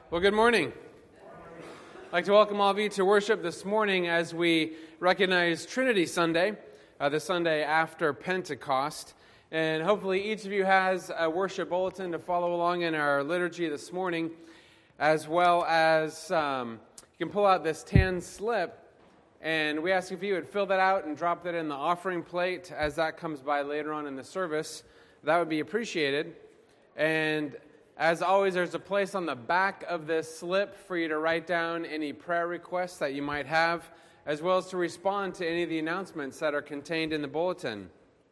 Well, good morning. I'd like to welcome all of you to worship this morning as we recognize Trinity Sunday, the Sunday after Pentecost. And hopefully each of you has a worship bulletin to follow along in our liturgy this morning, as well as you can pull out this tan slip, and we ask if you would fill that out and drop that in the offering plate as that comes by later on in the service. That would be appreciated. And as always, there's a place on the back of this slip for you to write down any prayer requests that you might have, as well as to respond to any of the announcements that are contained in the bulletin.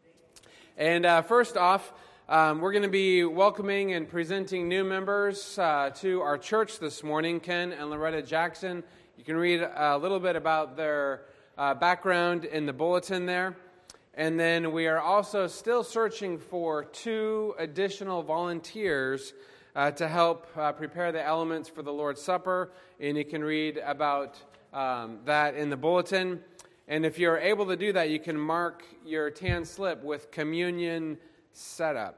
And first off, we're going to be welcoming and presenting new members to our church this morning, Ken and Loretta Jackson. You can read a little bit about their background in the bulletin there. And then we are also still searching for 2 additional volunteers to help prepare the elements for the Lord's Supper, and you can read about that in the bulletin. And if you're able to do that, you can mark your tan slip with communion setup.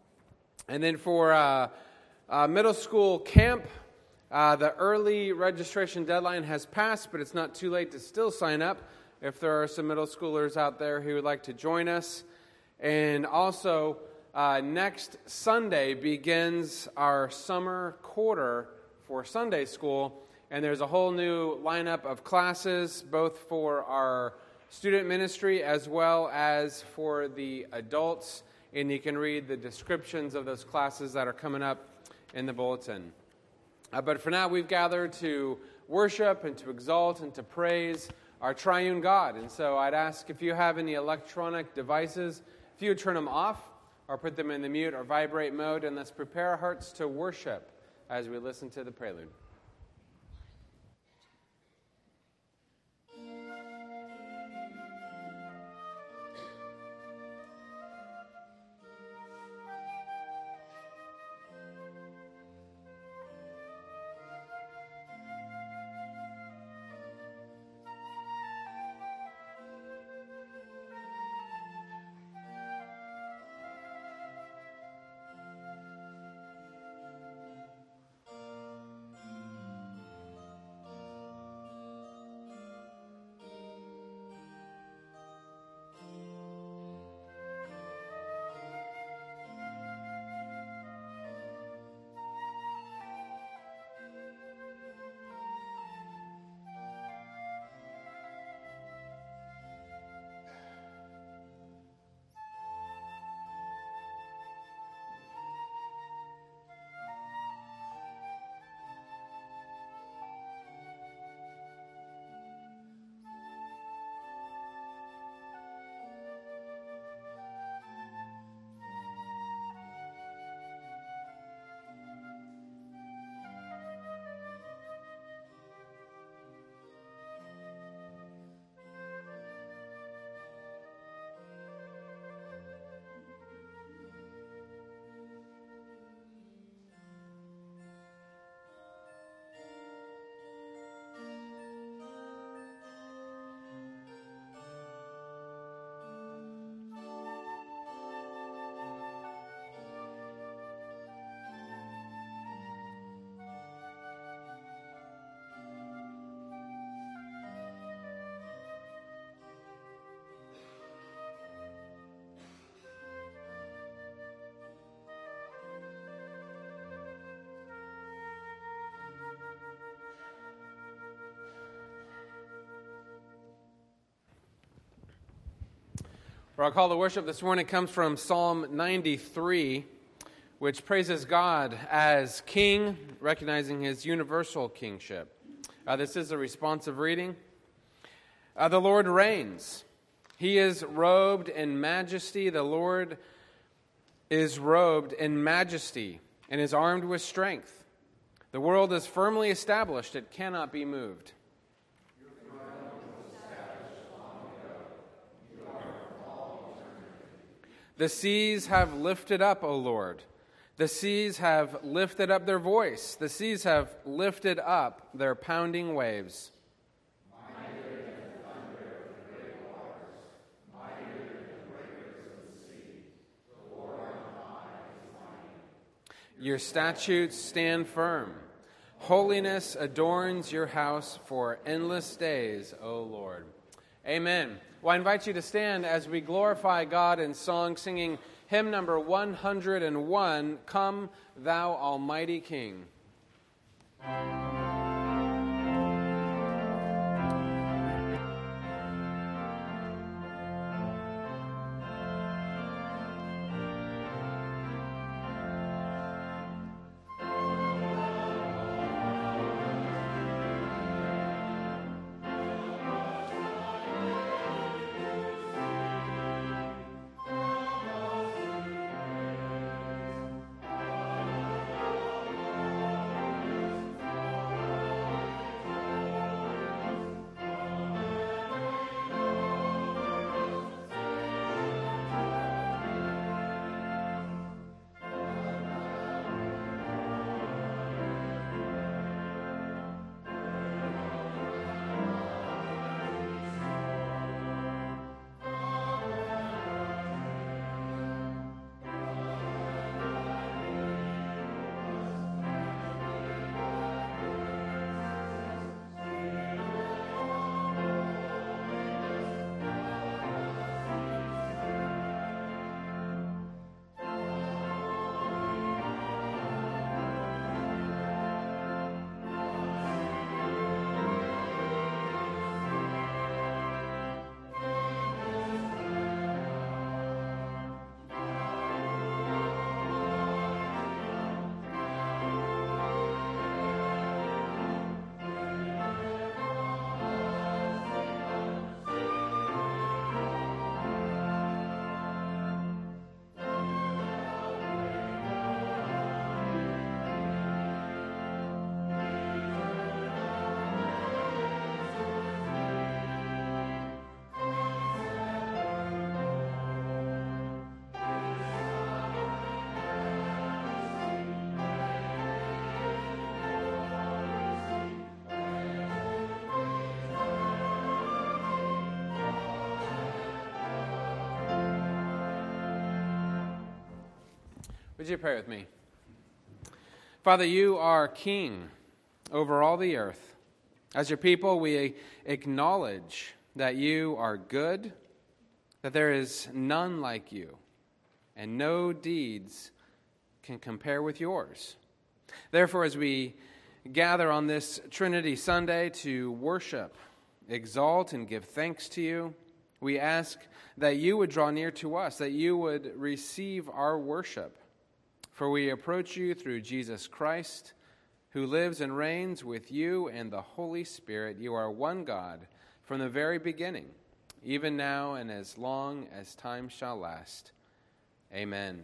And then for middle school camp, the early registration deadline has passed, but it's not too late to still sign up if there are some middle schoolers out there who would like to join us. And also, next Sunday begins our summer quarter for Sunday school, and there's a whole new lineup of classes, both for our student ministry as well as for the adults, and you can read the descriptions of those classes that are coming up in the bulletin. But for now, we've gathered to worship and to exalt and to praise our triune God, and so I'd ask if you have any electronic devices, if you would turn them off, or put them in the mute or vibrate mode, and let's prepare our hearts to worship as we listen to the prelude. Our call to worship this morning comes from Psalm 93, which praises God as King, recognizing His universal kingship. This is a responsive reading. The Lord reigns. He is robed in majesty. The Lord is robed in majesty and is armed with strength. The world is firmly established. It cannot be moved. The seas have lifted up, O Lord. The seas have lifted up their voice. The seas have lifted up their pounding waves. Mightier than the thunder of the great waters, mightier than the breakers of the sea. The Lord on high is mighty. Your statutes stand firm. Holiness adorns your house for endless days, O Lord. Amen. Well, I invite you to stand as we glorify God in song, singing hymn number 101, Come, Thou Almighty King. Would you pray with me? Father, you are King over all the earth. As your people, we acknowledge that you are good, that there is none like you, and no deeds can compare with yours. Therefore, as we gather on this Trinity Sunday to worship, exalt, and give thanks to you, we ask that you would draw near to us, that you would receive our worship. For we approach you through Jesus Christ, who lives and reigns with you and the Holy Spirit. You are one God from the very beginning, even now and as long as time shall last. Amen.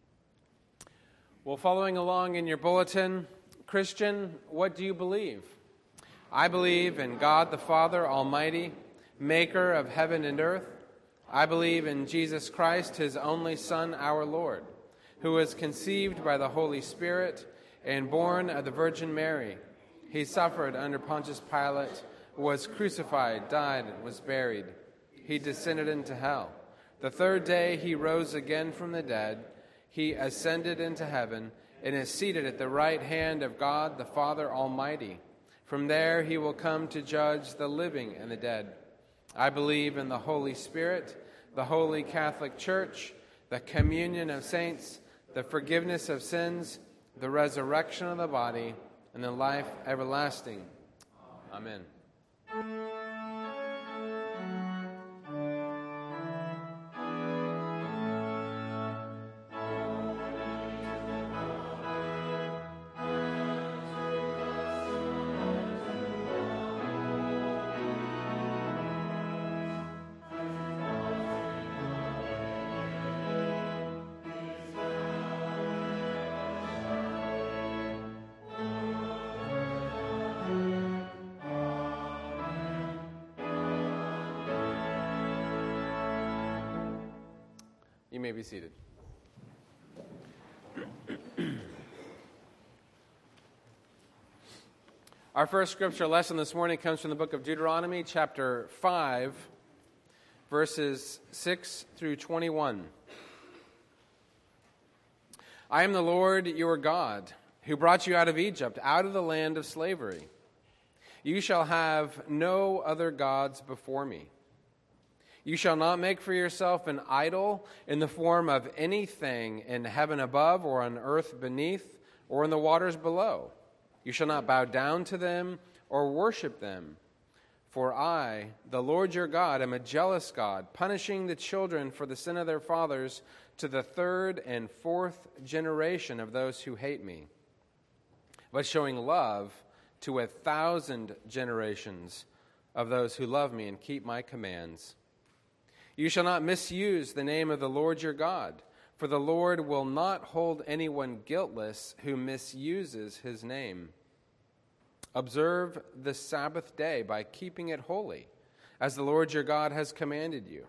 Well, following along in your bulletin, Christian, what do you believe? I believe in God the Father Almighty, maker of heaven and earth. I believe in Jesus Christ, his only Son, our Lord, who was conceived by the Holy Spirit and born of the Virgin Mary. He suffered under Pontius Pilate, was crucified, died, and was buried. He descended into hell. The third day he rose again from the dead. He ascended into heaven and is seated at the right hand of God the Father Almighty. From there he will come to judge the living and the dead. I believe in the Holy Spirit, the Holy Catholic Church, the communion of saints, the forgiveness of sins, the resurrection of the body, and the life everlasting. Amen. You may be seated. Our first scripture lesson this morning comes from the book of Deuteronomy, chapter 5, verses 6 through 21. I am the Lord your God, who brought you out of Egypt, out of the land of slavery. You shall have no other gods before me. You shall not make for yourself an idol in the form of anything in heaven above or on earth beneath or in the waters below. You shall not bow down to them or worship them. For I, the Lord your God, am a jealous God, punishing the children for the sin of their fathers to the third and fourth generation of those who hate me, but showing love to 1,000 generations of those who love me and keep my commands. You shall not misuse the name of the Lord your God, for the Lord will not hold anyone guiltless who misuses his name. Observe the Sabbath day by keeping it holy, as the Lord your God has commanded you.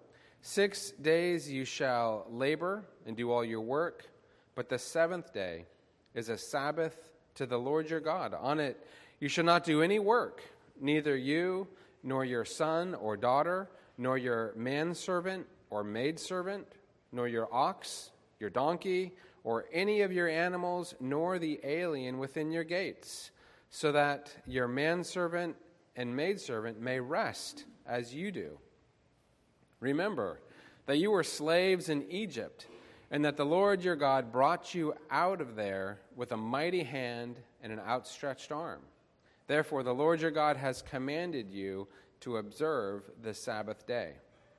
6 days you shall labor and do all your work, but the seventh day is a Sabbath to the Lord your God. On it you shall not do any work, neither you nor your son or daughter, nor your manservant or maidservant, nor your ox, your donkey, or any of your animals, nor the alien within your gates, so that your manservant and maidservant may rest as you do. Remember that you were slaves in Egypt, and that the Lord your God brought you out of there with a mighty hand and an outstretched arm. Therefore, the Lord your God has commanded you to observe the Sabbath day.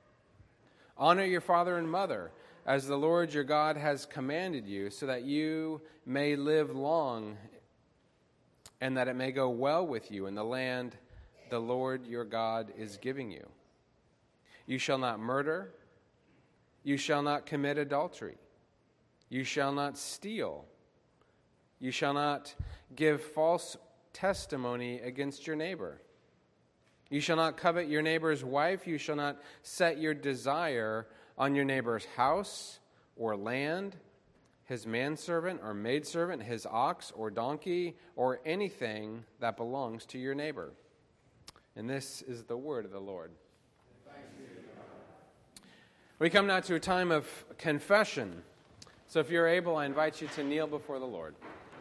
Honor your father and mother, as the Lord your God has commanded you, so that you may live long and that it may go well with you in the land the Lord your God is giving you. You shall not murder. You shall not commit adultery. You shall not steal. You shall not give false testimony against your neighbor. You shall not covet your neighbor's wife. You shall not set your desire on your neighbor's house or land, his manservant or maidservant, his ox or donkey, or anything that belongs to your neighbor. And this is the word of the Lord. We come now to a time of confession. So if you're able, I invite you to kneel before the Lord.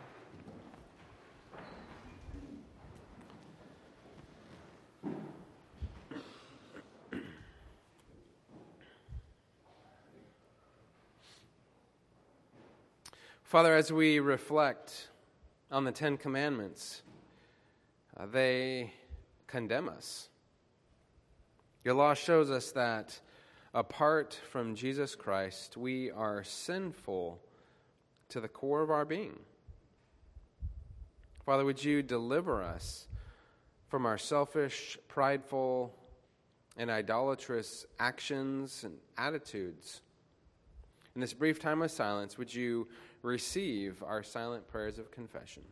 Father, as we reflect on the Ten Commandments, they condemn us. Your law shows us that apart from Jesus Christ, we are sinful to the core of our being. Father, would you deliver us from our selfish, prideful, and idolatrous actions and attitudes? In this brief time of silence, would you receive our silent prayers of confession?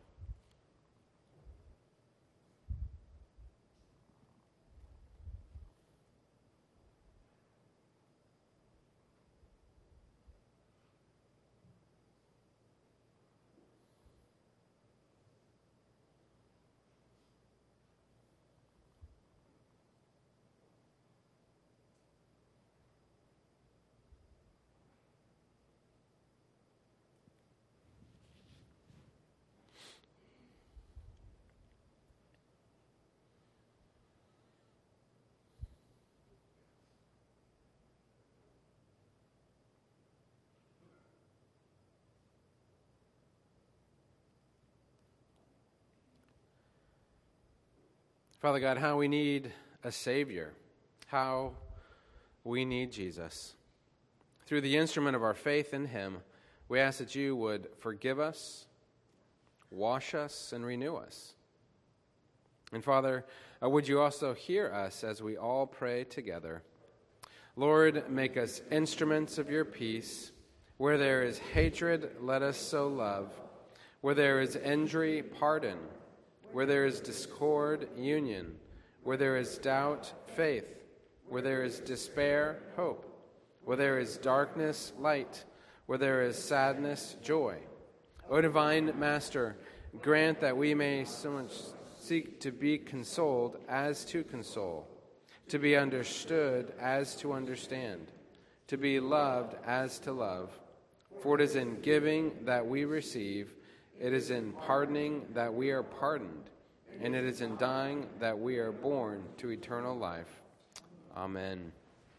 Father God, how we need a Savior, how we need Jesus. Through the instrument of our faith in Him, we ask that you would forgive us, wash us, and renew us. And Father, would you also hear us as we all pray together? Lord, make us instruments of your peace. Where there is hatred, let us sow love. Where there is injury, pardon. Where there is discord, union. Where there is doubt, faith. Where there is despair, hope. Where there is darkness, light. Where there is sadness, joy. O divine Master, grant that we may so much seek to be consoled as to console, to be understood as to understand, to be loved as to love. For it is in giving that we receive, It is in pardoning that we are pardoned, and it is in dying that we are born to eternal life. Amen.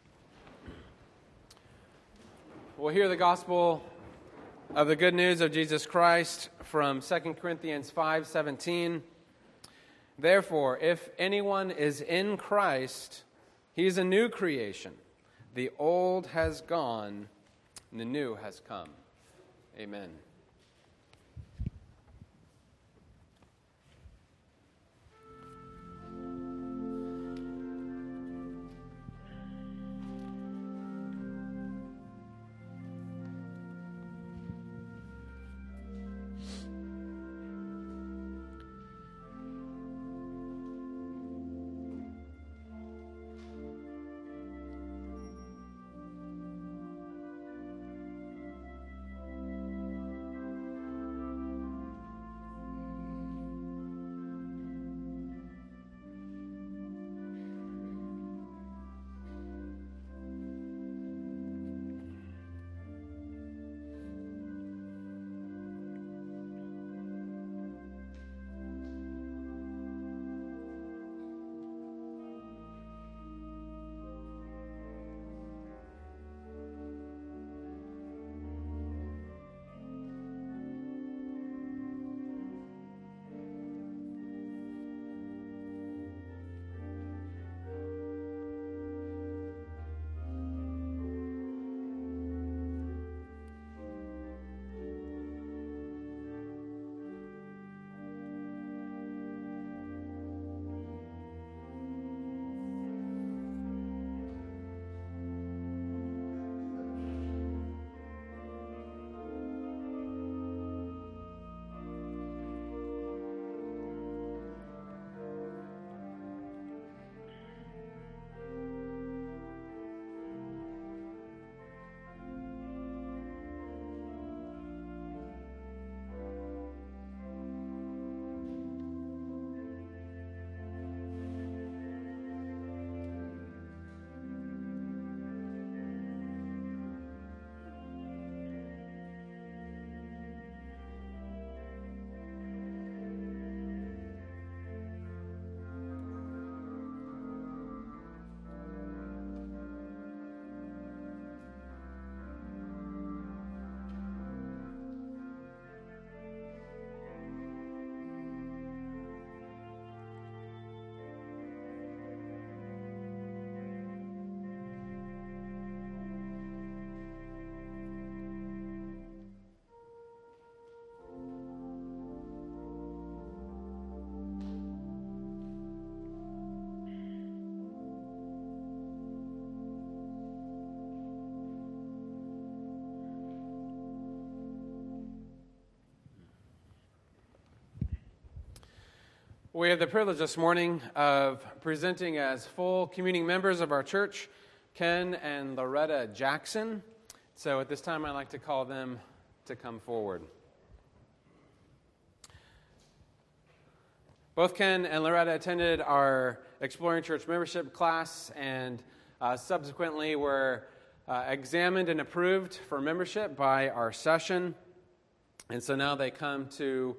We'll hear the gospel of the good news of Jesus Christ from 2 Corinthians 5:17. Therefore, if anyone is in Christ, he is a new creation. The old has gone, and the new has come. Amen. We have the privilege this morning of presenting as full communing members of our church, Ken and Loretta Jackson. So at this time, I'd like to call them to come forward. Both Ken and Loretta attended our Exploring Church membership class and subsequently were examined and approved for membership by our session. And so now they come to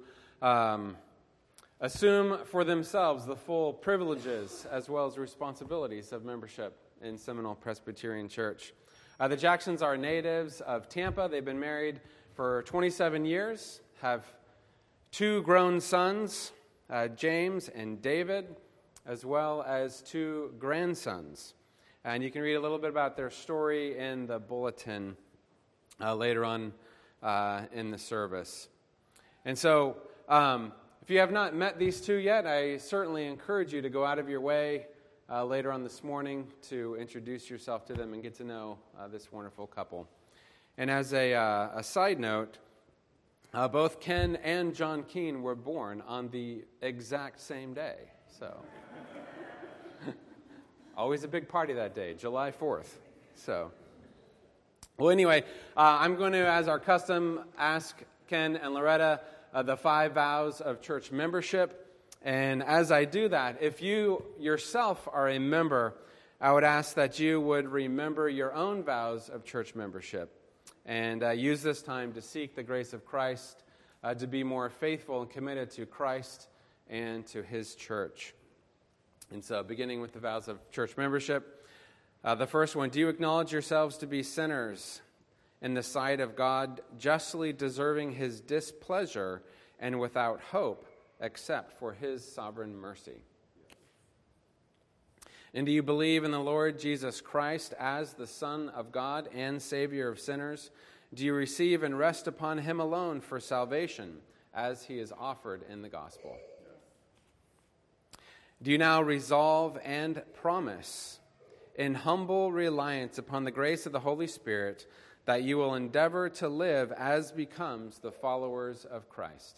assume for themselves the full privileges as well as responsibilities of membership in Seminole Presbyterian Church. The Jacksons are natives of Tampa. They've been married for 27 years, have 2 grown sons, James and David, as well as 2 grandsons. And you can read a little bit about their story in the bulletin later on in the service. And so, if you have not met these 2 yet, I certainly encourage you to go out of your way later on this morning to introduce yourself to them and get to know this wonderful couple. And as a side note, both Ken and John Keene were born on the exact same day. So, always a big party that day, July 4th. So, well, anyway, I'm going to, as our custom, ask Ken and Loretta the 5 vows of church membership. And as I do that, if you yourself are a member, I would ask that you would remember your own vows of church membership and use this time to seek the grace of Christ to be more faithful and committed to Christ and to his church. And so, beginning with the vows of church membership, the first one, do you acknowledge yourselves to be sinners in the sight of God, justly deserving his displeasure and without hope except for his sovereign mercy? And do you believe in the Lord Jesus Christ as the Son of God and Savior of sinners? Do you receive and rest upon him alone for salvation as he is offered in the gospel? Do you now resolve and promise in humble reliance upon the grace of the Holy Spirit that you will endeavor to live as becomes the followers of Christ?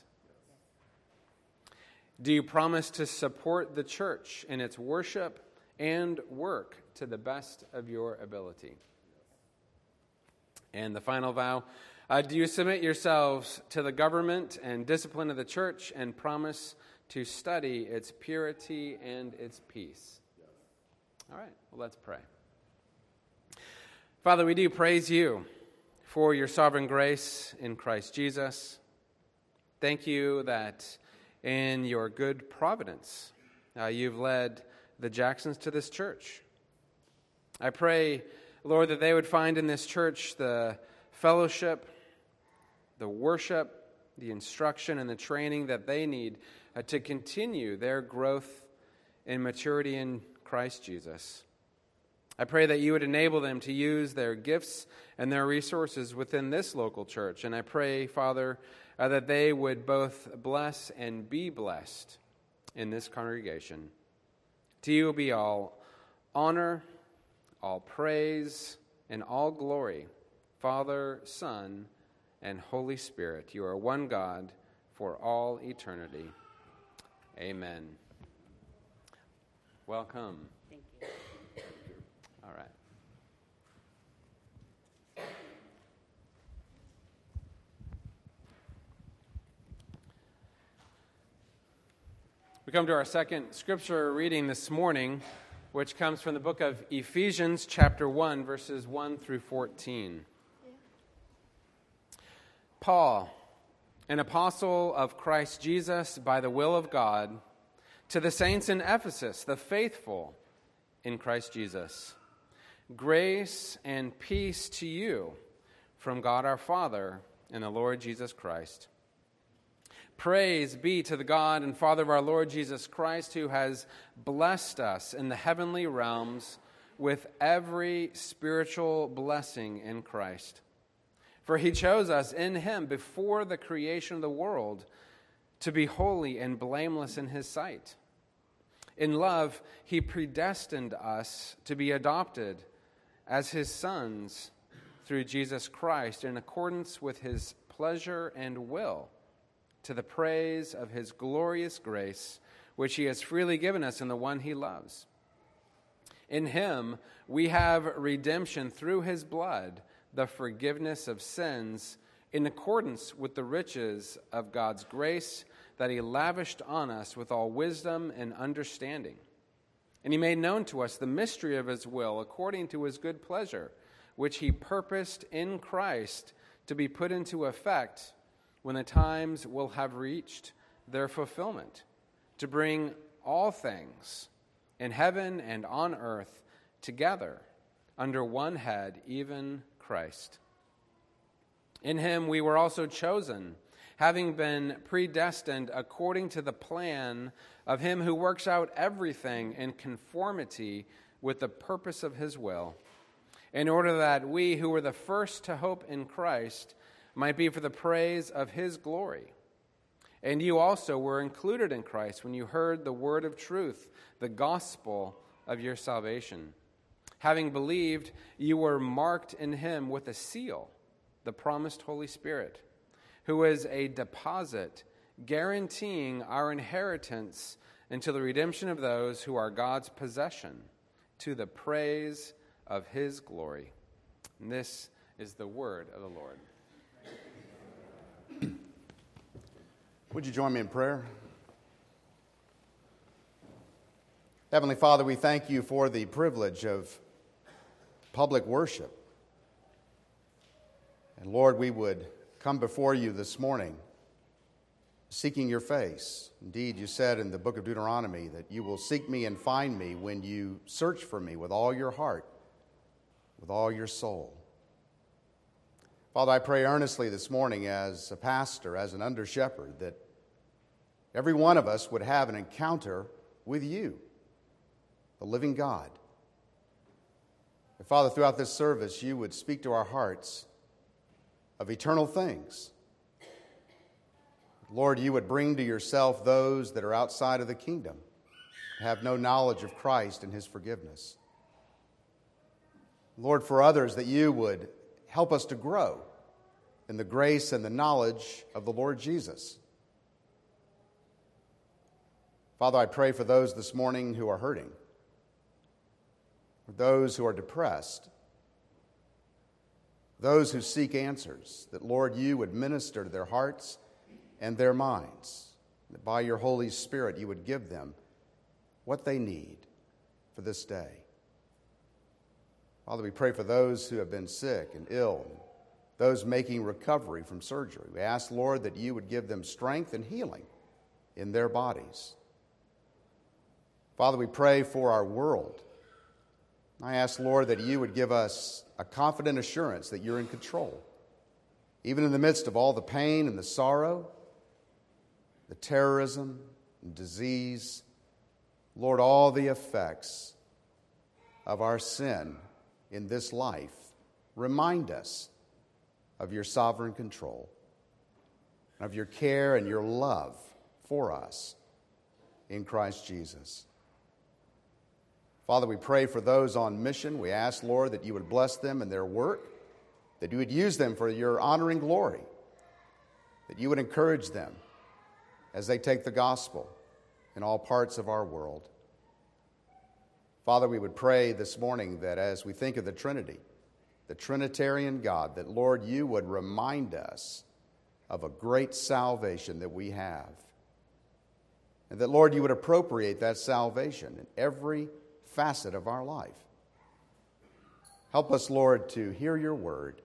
Do you promise to support the church in its worship and work to the best of your ability? And the final vow, do you submit yourselves to the government and discipline of the church and promise to study its purity and its peace? All right, well, let's pray. Father, we do praise you for your sovereign grace in Christ Jesus. Thank you that in your good providence, you've led the Jacksons to this church. I pray, Lord, that they would find in this church the fellowship, the worship, the instruction, and the training that they need to continue their growth in maturity in Christ Jesus. I pray that you would enable them to use their gifts and their resources within this local church. And I pray, Father, that they would both bless and be blessed in this congregation. To you be all honor, all praise, and all glory, Father, Son, and Holy Spirit. You are one God for all eternity. Amen. Welcome. Thank you. All right. We come to our second scripture reading this morning, which comes from the book of Ephesians, chapter 1, verses 1 through 14. Paul, an apostle of Christ Jesus by the will of God, to the saints in Ephesus, the faithful in Christ Jesus. Grace and peace to you from God our Father and the Lord Jesus Christ. Praise be to the God and Father of our Lord Jesus Christ, who has blessed us in the heavenly realms with every spiritual blessing in Christ. For he chose us in him before the creation of the world to be holy and blameless in his sight. In love, he predestined us to be adopted as his sons through Jesus Christ in accordance with his pleasure and will, to the praise of his glorious grace, which he has freely given us in the one he loves. In him we have redemption through his blood, the forgiveness of sins, in accordance with the riches of God's grace that he lavished on us with all wisdom and understanding. And he made known to us the mystery of his will according to his good pleasure, which he purposed in Christ to be put into effect when the times will have reached their fulfillment, to bring all things in heaven and on earth together under one head, even Christ. In him we were also chosen, having been predestined according to the plan of him who works out everything in conformity with the purpose of his will, in order that we who were the first to hope in Christ might be for the praise of his glory. And you also were included in Christ when you heard the word of truth, the gospel of your salvation. Having believed, you were marked in him with a seal, the promised Holy Spirit, who is a deposit guaranteeing our inheritance until the redemption of those who are God's possession, to the praise of his glory. And this is the word of the Lord. Would you join me in prayer? Heavenly Father, we thank you for the privilege of public worship. And Lord, we would come before you this morning seeking your face. Indeed, you said in the book of Deuteronomy that you will seek me and find me when you search for me with all your heart, with all your soul. Father, I pray earnestly this morning as a pastor, as an under-shepherd, that every one of us would have an encounter with you, the living God. And Father, throughout this service, you would speak to our hearts of eternal things. Lord, you would bring to yourself those that are outside of the kingdom, have no knowledge of Christ and his forgiveness. Lord, for others, that you would help us to grow in the grace and the knowledge of the Lord Jesus. Father, I pray for those this morning who are hurting, for those who are depressed, those who seek answers, that, Lord, you would minister to their hearts and their minds, that by your Holy Spirit you would give them what they need for this day. Father, we pray for those who have been sick and ill, those making recovery from surgery. We ask, Lord, that you would give them strength and healing in their bodies. Father, we pray for our world. I ask, Lord, that you would give us a confident assurance that you're in control, even in the midst of all the pain and the sorrow, the terrorism and disease, Lord, all the effects of our sin in this life. Remind us of your sovereign control, of your care and your love for us in Christ Jesus. Father, we pray for those on mission. We ask, Lord, that you would bless them in their work, that you would use them for your honor and glory, that you would encourage them as they take the gospel in all parts of our world. Father, we would pray this morning that as we think of the Trinity, the Trinitarian God, that, Lord, you would remind us of a great salvation that we have. And that, Lord, you would appropriate that salvation in every facet of our life. Help us, Lord, to hear your word.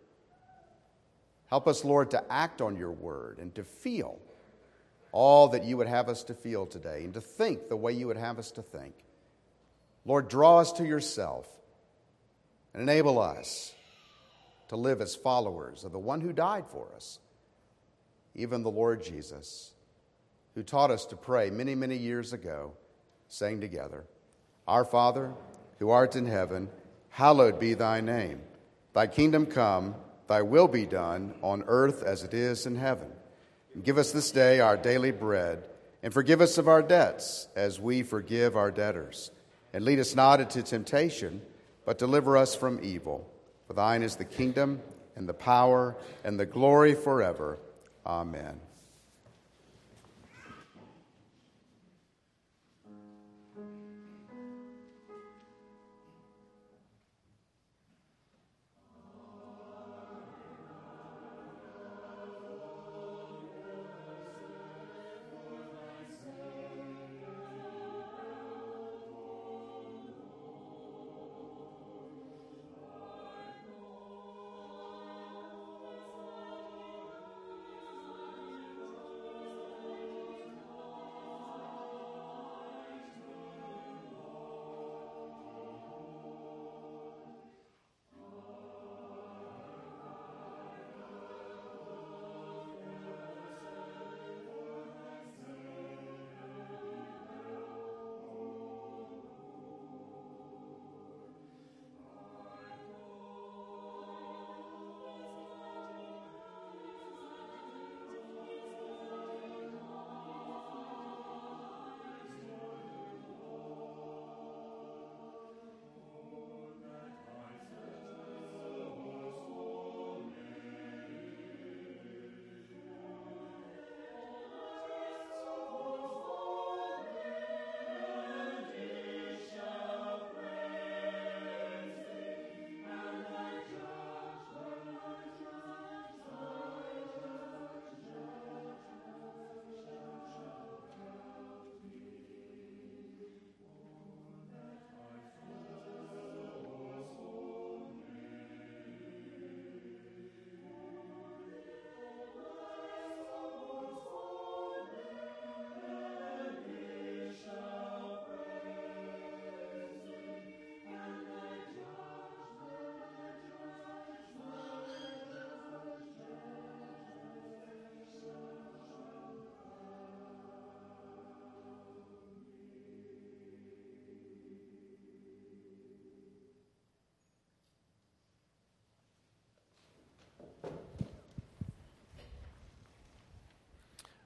Help us, Lord, to act on your word and to feel all that you would have us to feel today and to think the way you would have us to think. Lord, draw us to yourself and enable us to live as followers of the one who died for us, even the Lord Jesus, who taught us to pray many, many years ago, saying together, Our Father, who art in heaven, hallowed be thy name. Thy kingdom come, thy will be done on earth as it is in heaven. And give us this day our daily bread, and forgive us of our debts as we forgive our debtors. And lead us not into temptation, but deliver us from evil. For thine is the kingdom, and the power, and the glory forever. Amen.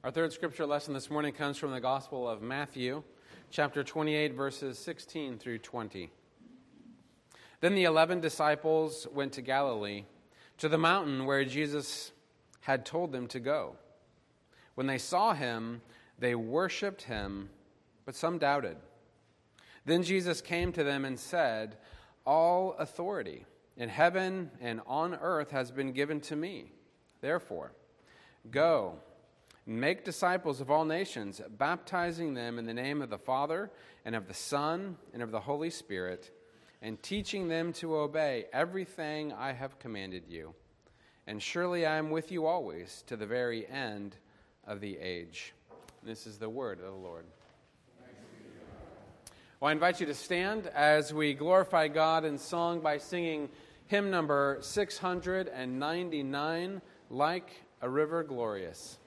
Our third scripture lesson this morning comes from the Gospel of Matthew, chapter 28, verses 16 through 20. Then the 11 disciples went to Galilee, to the mountain where Jesus had told them to go. When they saw him, they worshipped him, but some doubted. Then Jesus came to them and said, "All authority in heaven and on earth has been given to me. Therefore, go, make disciples of all nations, baptizing them in the name of the Father and of the Son and of the Holy Spirit, and teaching them to obey everything I have commanded you. And surely I am with you always to the very end of the age." This is the word of the Lord. Well, I invite you to stand as we glorify God in song by singing hymn number 699, "Like a River Glorious."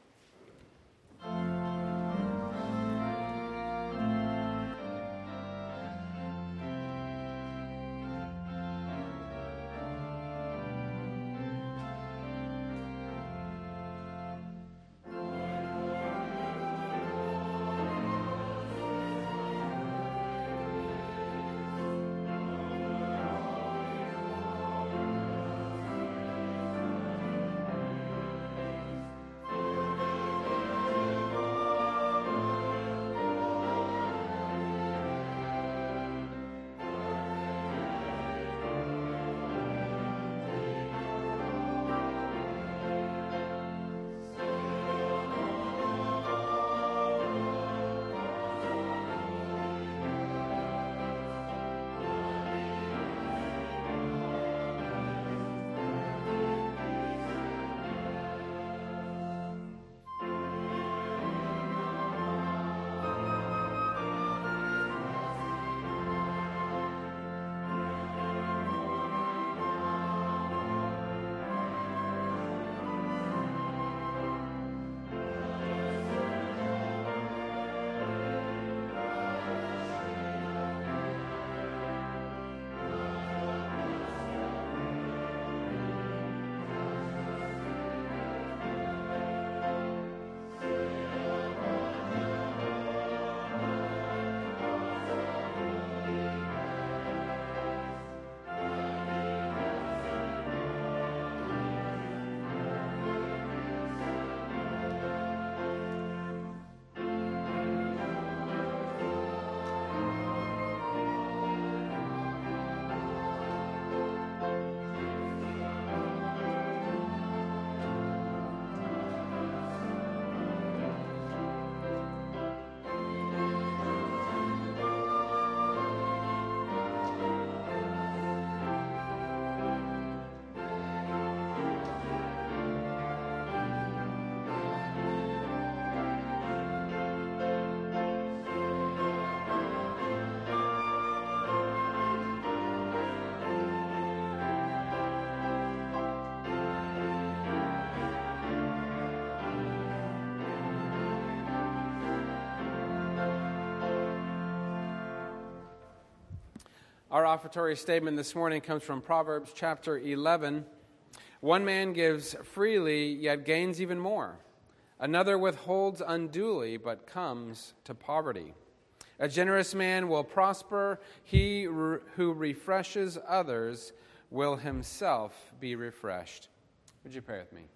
Our offertory statement this morning comes from Proverbs chapter 11. "One man gives freely, yet gains even more. Another withholds unduly, but comes to poverty. A generous man will prosper. He who refreshes others will himself be refreshed." Would you pray with me?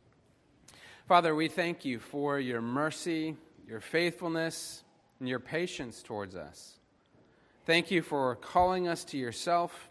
Father, we thank you for your mercy, your faithfulness, and your patience towards us. Thank you for calling us to yourself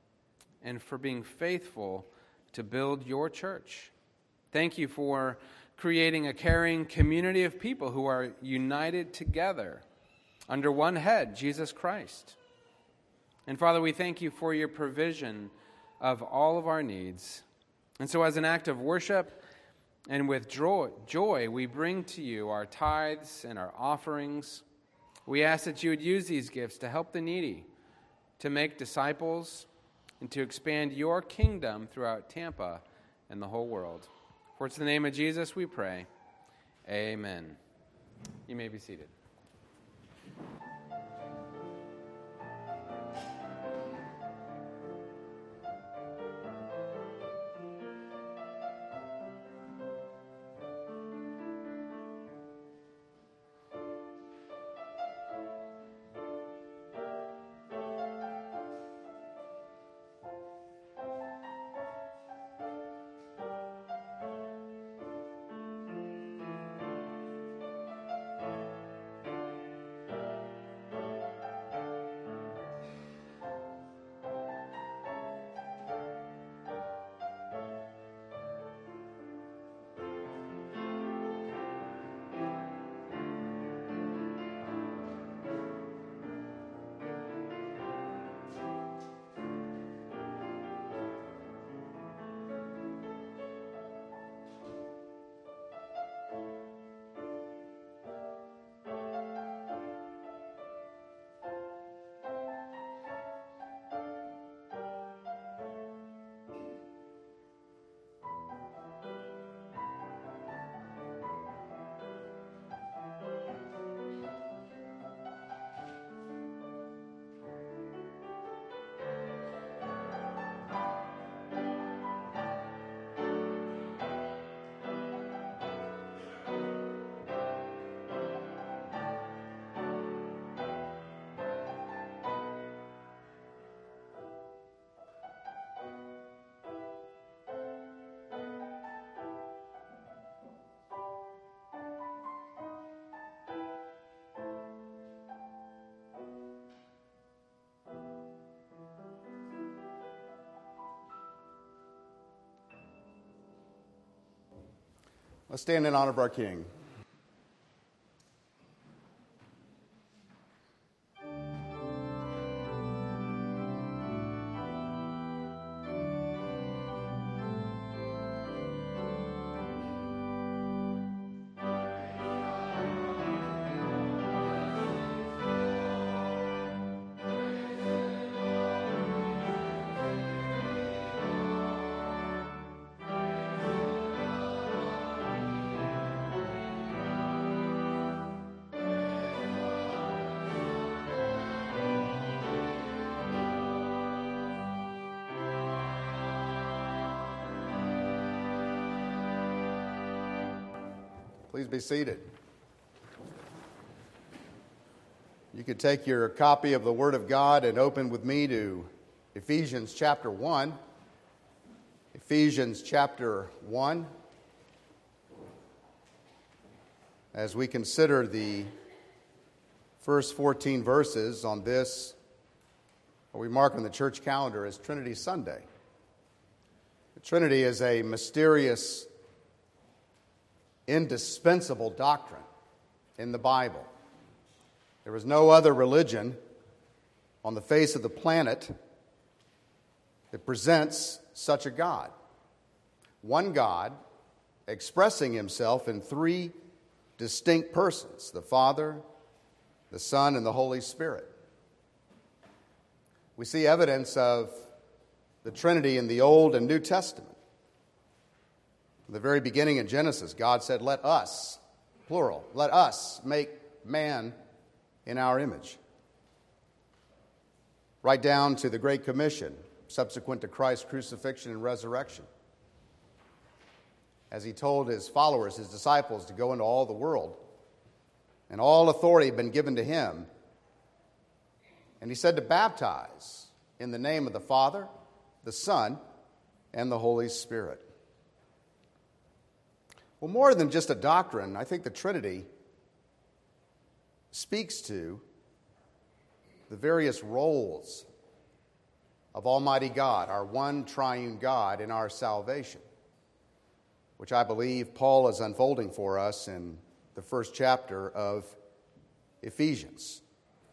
and for being faithful to build your church. Thank you for creating a caring community of people who are united together under one head, Jesus Christ. And Father, we thank you for your provision of all of our needs. And so as an act of worship and with joy, we bring to you our tithes and our offerings. We ask that you would use these gifts to help the needy, to make disciples, and to expand your kingdom throughout Tampa and the whole world. For it's in the name of Jesus we pray. Amen. You may be seated. Let's stand in honor of our King. Please be seated. You could take your copy of the Word of God and open with me to Ephesians chapter 1. Ephesians chapter 1. As we consider the first 14 verses on this, what we mark on the church calendar as Trinity Sunday. The Trinity is a mysterious, indispensable doctrine in the Bible. There is no other religion on the face of the planet that presents such a God. One God expressing himself in three distinct persons: the Father, the Son, and the Holy Spirit. We see evidence of the Trinity in the Old and New Testament. From the very beginning in Genesis, God said, "Let us," plural, "let us make man in our image." Right down to the Great Commission, subsequent to Christ's crucifixion and resurrection, as he told his followers, his disciples, to go into all the world, and all authority had been given to him. And he said to baptize in the name of the Father, the Son, and the Holy Spirit. Well, more than just a doctrine, I think the Trinity speaks to the various roles of Almighty God, our one triune God, in our salvation, which I believe Paul is unfolding for us in the first chapter of Ephesians.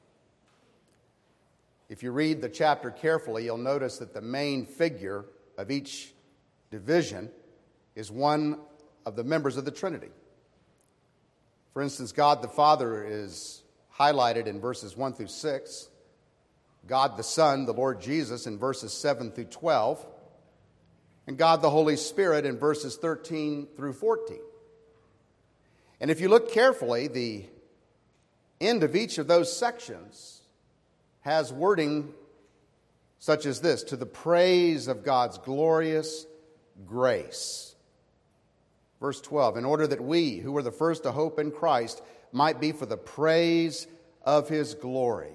If you read the chapter carefully, you'll notice that the main figure of each division is one of the members of the Trinity. For instance, God the Father is highlighted in verses 1 through 6, God the Son, the Lord Jesus, in verses 7 through 12, and God the Holy Spirit in verses 13 through 14. And if you look carefully, the end of each of those sections has wording such as this: to the praise of God's glorious grace. Verse 12, in order that we, who were the first to hope in Christ, might be for the praise of his glory.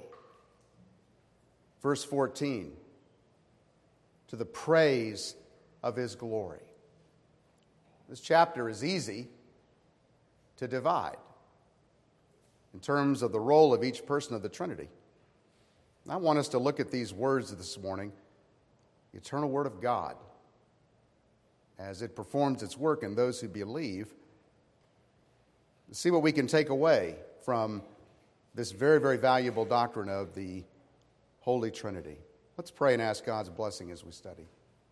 Verse 14, to the praise of his glory. This chapter is easy to divide in terms of the role of each person of the Trinity. I want us to look at these words this morning, the eternal Word of God, as it performs its work in those who believe, to see what we can take away from this very, very valuable doctrine of the Holy Trinity. Let's pray and ask God's blessing as we study.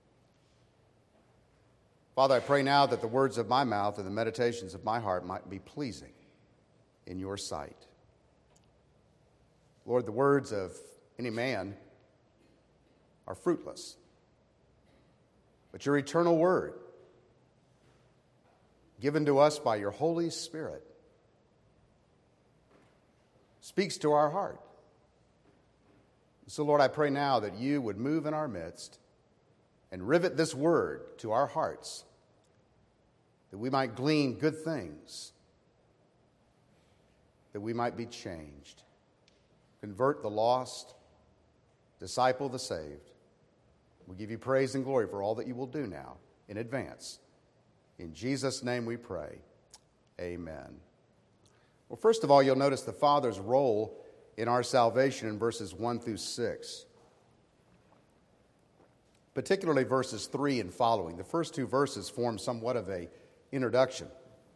Father, I pray now that the words of my mouth and the meditations of my heart might be pleasing in your sight. Lord, the words of any man are fruitless, but your eternal word, given to us by your Holy Spirit, speaks to our heart. So, Lord, I pray now that you would move in our midst and rivet this word to our hearts, that we might glean good things, that we might be changed, convert the lost, disciple the saved. We give you praise and glory for all that you will do now in advance. In Jesus' name we pray. Amen. Well, first of all, you'll notice the Father's role in our salvation in verses 1 through 6. Particularly verses 3 and following. The first two verses form somewhat of an introduction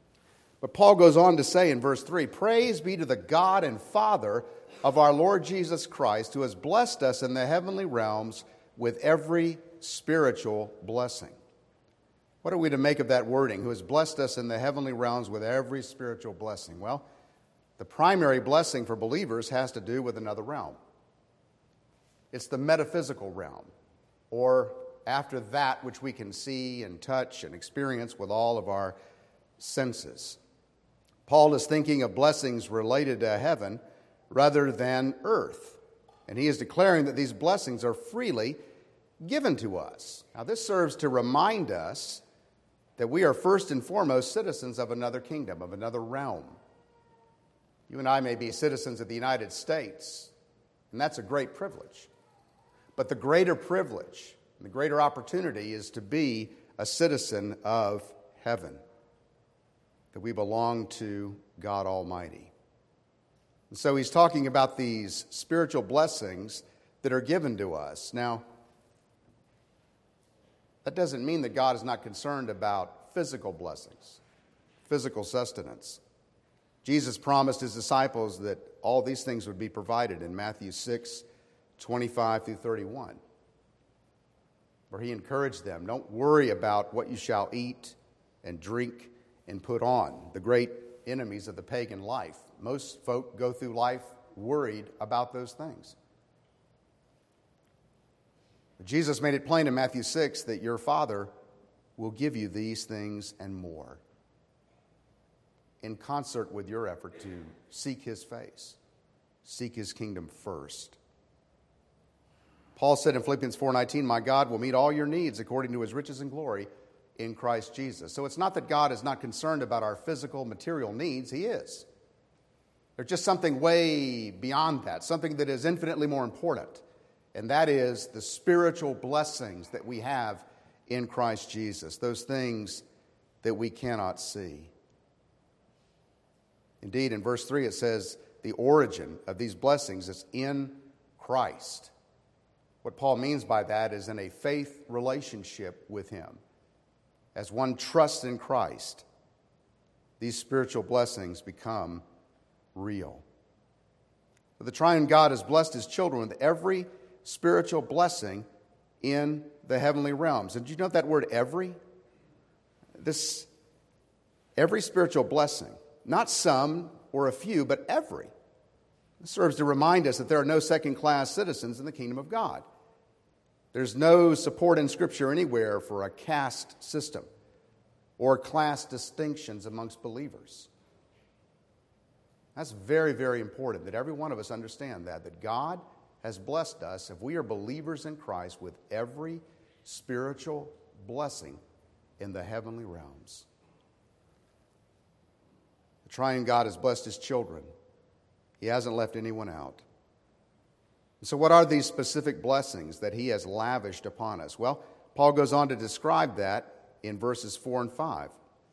But Paul goes on to say in verse 3, "Praise be to the God and Father of our Lord Jesus Christ, who has blessed us in the heavenly realms with every spiritual blessing." What are we to make of that wording, who has blessed us in the heavenly realms with every spiritual blessing? Well, the primary blessing for believers has to do with another realm. It's the metaphysical realm, or after that which we can see and touch and experience with all of our senses. Paul is thinking of blessings related to heaven rather than earth, and he is declaring that these blessings are freely given to us. Now, this serves to remind us that we are first and foremost citizens of another kingdom, of another realm. You and I may be citizens of the United States, and that's a great privilege. But the greater privilege, the greater opportunity is to be a citizen of heaven, that we belong to God Almighty. And so he's talking about these spiritual blessings that are given to us. Now, that doesn't mean that God is not concerned about physical blessings, physical sustenance. Jesus promised his disciples that all these things would be provided in Matthew 6:25 through 31, where he encouraged them, don't worry about what you shall eat and drink and put on, the great enemies of the pagan life. Most folk go through life worried about those things. But Jesus made it plain in Matthew 6 that your Father will give you these things and more, in concert with your effort to seek his face, seek his kingdom first. Paul said in Philippians 4:19, "My God will meet all your needs according to his riches and glory in Christ Jesus." So it's not that God is not concerned about our physical, material needs. He is. There's just something way beyond that, something that is infinitely more important, and that is the spiritual blessings that we have in Christ Jesus, those things that we cannot see. Indeed, in verse 3 it says the origin of these blessings is in Christ. What Paul means by that is in a faith relationship with him. As one trusts in Christ, these spiritual blessings become real. The triune God has blessed his children with every spiritual blessing in the heavenly realms. And did you note that word every? Every spiritual blessing. Not some or a few, but every. This serves to remind us that there are no second-class citizens in the kingdom of God. There's no support in Scripture anywhere for a caste system or class distinctions amongst believers. That's very, very important that every one of us understand that God has blessed us, if we are believers in Christ, with every spiritual blessing in the heavenly realms. The triune God has blessed his children. He hasn't left anyone out. So what are these specific blessings that he has lavished upon us? Well, Paul goes on to describe that in verses 4 and 5.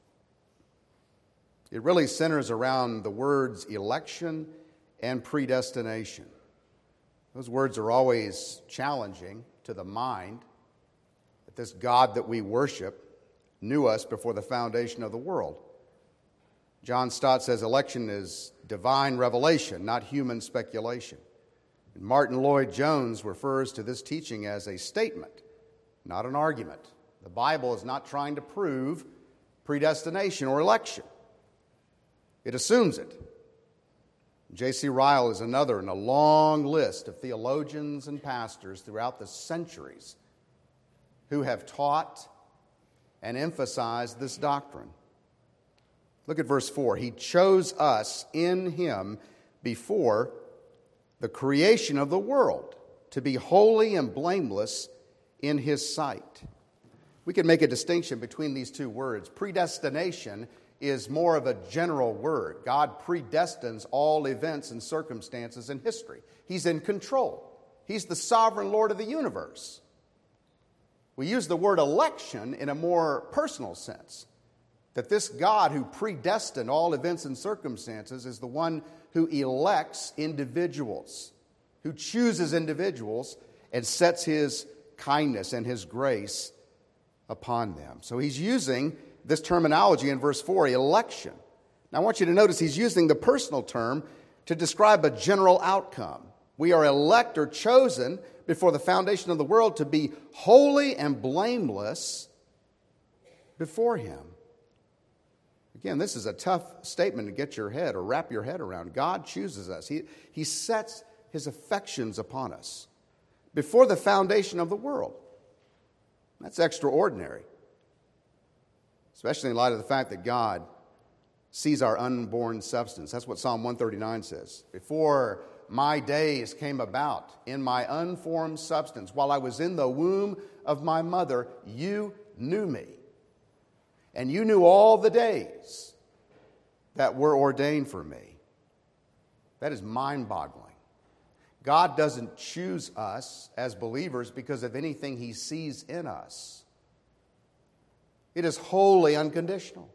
It really centers around the words election and predestination. Those words are always challenging to the mind, that this God that we worship knew us before the foundation of the world. John Stott says election is divine revelation, not human speculation. And Martin Lloyd-Jones refers to this teaching as a statement, not an argument. The Bible is not trying to prove predestination or election. It assumes it. J.C. Ryle is another in a long list of theologians and pastors throughout the centuries who have taught and emphasized this doctrine. Look at verse 4. He chose us in him before the creation of the world to be holy and blameless in his sight. We can make a distinction between these two words. Predestination is more of a general word. God predestines all events and circumstances in history. He's in control. He's the sovereign Lord of the universe. We use the word election in a more personal sense, that this God who predestined all events and circumstances is the one who elects individuals, who chooses individuals and sets his kindness and his grace upon them. So he's using this terminology in verse 4, election, Now, I want you to notice he's using the personal term to describe a general outcome. We are elect or chosen before the foundation of the world to be holy and blameless before him. Again, this is a tough statement to get your head or wrap your head around. God chooses us. He sets his affections upon us before the foundation of the world. That's extraordinary, especially in light of the fact that God sees our unborn substance. That's what Psalm 139 says. Before my days came about, in my unformed substance, while I was in the womb of my mother, you knew me. And you knew all the days that were ordained for me. That is mind-boggling. God doesn't choose us as believers because of anything he sees in us. It is wholly unconditional.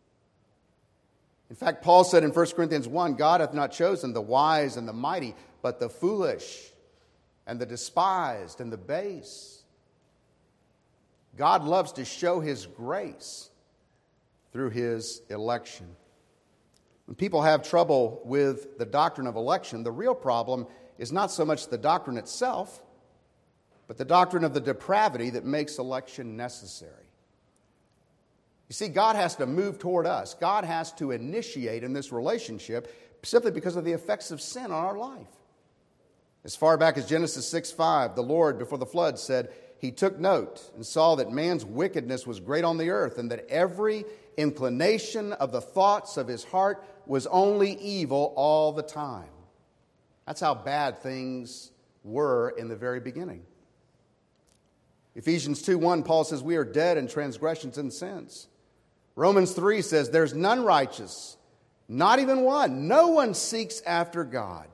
In fact, Paul said in 1 Corinthians 1, God hath not chosen the wise and the mighty, but the foolish and the despised and the base. God loves to show his grace through his election. When people have trouble with the doctrine of election, the real problem is not so much the doctrine itself, but the doctrine of the depravity that makes election necessary. You see, God has to move toward us. God has to initiate in this relationship simply because of the effects of sin on our life. As far back as Genesis 6:5, the Lord, before the flood, said, he took note and saw that man's wickedness was great on the earth, and that every inclination of the thoughts of his heart was only evil all the time. That's how bad things were in the very beginning. Ephesians 2:1, Paul says, we are dead in transgressions and sins. Romans 3 says, there's none righteous, not even one. No one seeks after God.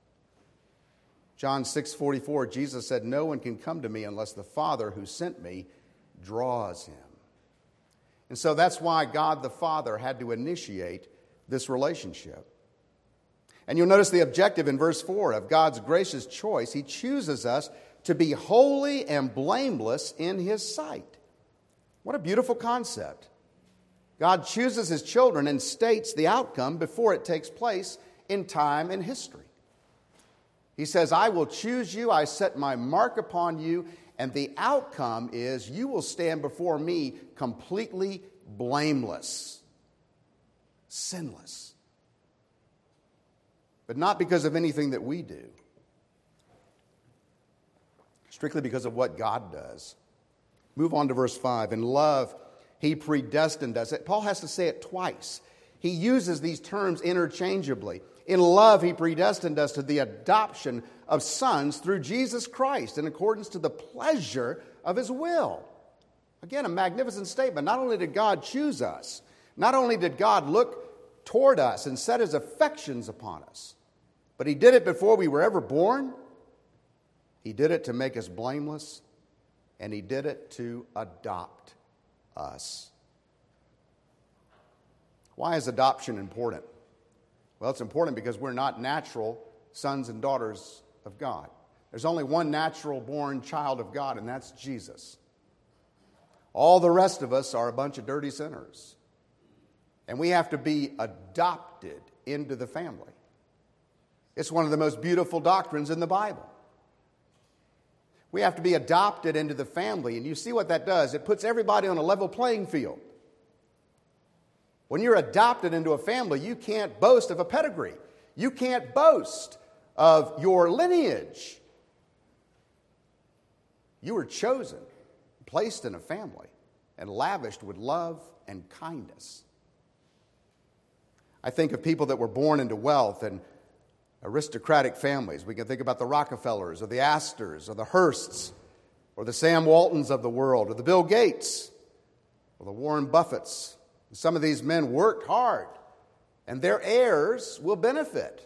John 6:44, Jesus said, no one can come to me unless the Father who sent me draws him. And so that's why God the Father had to initiate this relationship. And you'll notice the objective in verse 4 of God's gracious choice. He chooses us to be holy and blameless in his sight. What a beautiful concept. God chooses his children and states the outcome before it takes place in time and history. He says, I will choose you, I set my mark upon you, and the outcome is you will stand before me completely blameless, sinless. But not because of anything that we do. Strictly because of what God does. Move on to verse 5. In love, he predestined us. Paul has to say it twice. He uses these terms interchangeably. In love, he predestined us to the adoption of sons through Jesus Christ in accordance to the pleasure of his will. Again, a magnificent statement. Not only did God choose us, not only did God look toward us and set his affections upon us, but he did it before we were ever born. He did it to make us blameless, and he did it to adopt us. Why is adoption important? Well, it's important because we're not natural sons and daughters of God. There's only one natural-born child of God, and that's Jesus. All the rest of us are a bunch of dirty sinners. And we have to be adopted into the family. It's one of the most beautiful doctrines in the Bible. We have to be adopted into the family, and you see what that does. It puts everybody on a level playing field. When you're adopted into a family, you can't boast of a pedigree. You can't boast of your lineage. You were chosen, placed in a family, and lavished with love and kindness. I think of people that were born into wealth and aristocratic families. We can think about the Rockefellers or the Astors or the Hearsts or the Sam Waltons of the world or the Bill Gates or the Warren Buffetts. Some of these men worked hard, and their heirs will benefit.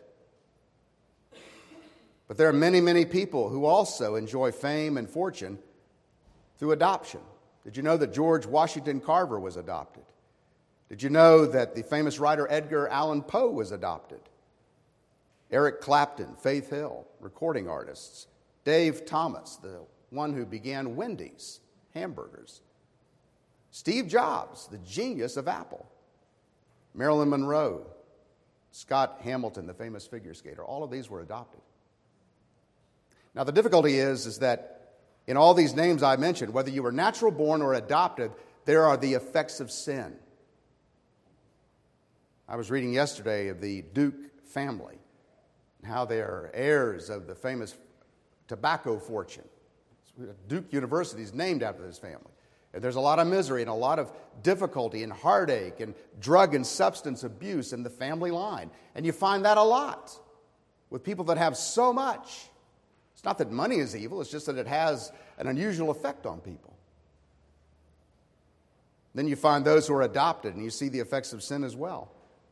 But there are many, many people who also enjoy fame and fortune through adoption. Did you know that George Washington Carver was adopted? Did you know that the famous writer Edgar Allan Poe was adopted? Eric Clapton, Faith Hill, recording artists. Dave Thomas, the one who began Wendy's hamburgers. Steve Jobs, the genius of Apple. Marilyn Monroe, Scott Hamilton, the famous figure skater, all of these were adopted. Now, the difficulty is that in all these names I mentioned, whether you were natural born or adopted, there are the effects of sin. I was reading yesterday of the Duke family and how they are heirs of the famous tobacco fortune. Duke University is named after this family. And there's a lot of misery and a lot of difficulty and heartache and drug and substance abuse in the family line. And you find that a lot with people that have so much. It's not that money is evil, it's just that it has an unusual effect on people. Then you find those who are adopted, and you see the effects of sin as well.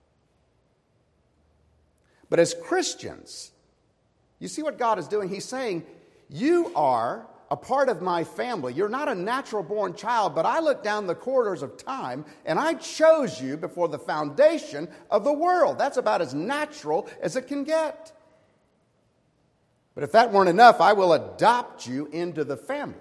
But as Christians, you see what God is doing? He's saying, you are a part of my family. You're not a natural-born child, but I looked down the corridors of time, and I chose you before the foundation of the world. That's about as natural as it can get. But if that weren't enough, I will adopt you into the family.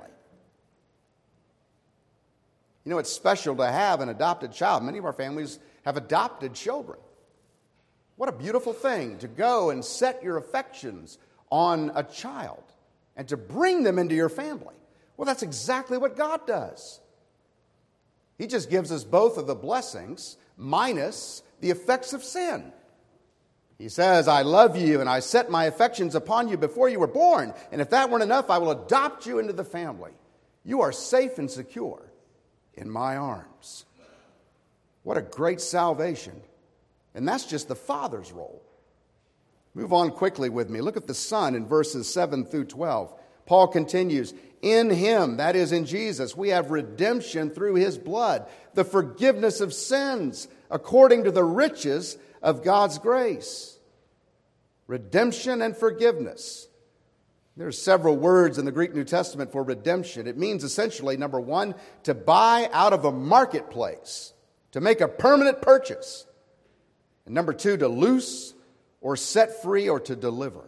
You know, it's special to have an adopted child. Many of our families have adopted children. What a beautiful thing to go and set your affections on a child and to bring them into your family. Well, that's exactly what God does. He just gives us both of the blessings minus the effects of sin. He says, I love you and I set my affections upon you before you were born. And if that weren't enough, I will adopt you into the family. You are safe and secure in my arms. What a great salvation. And that's just the Father's role. Move on quickly with me. Look at the Son in verses 7 through 12. Paul continues, in Him, that is in Jesus, we have redemption through His blood, the forgiveness of sins, according to the riches of God's grace. Redemption and forgiveness. There are several words in the Greek New Testament for redemption. It means essentially, number one, to buy out of a marketplace, to make a permanent purchase. And number two, to loose or set free or to deliver.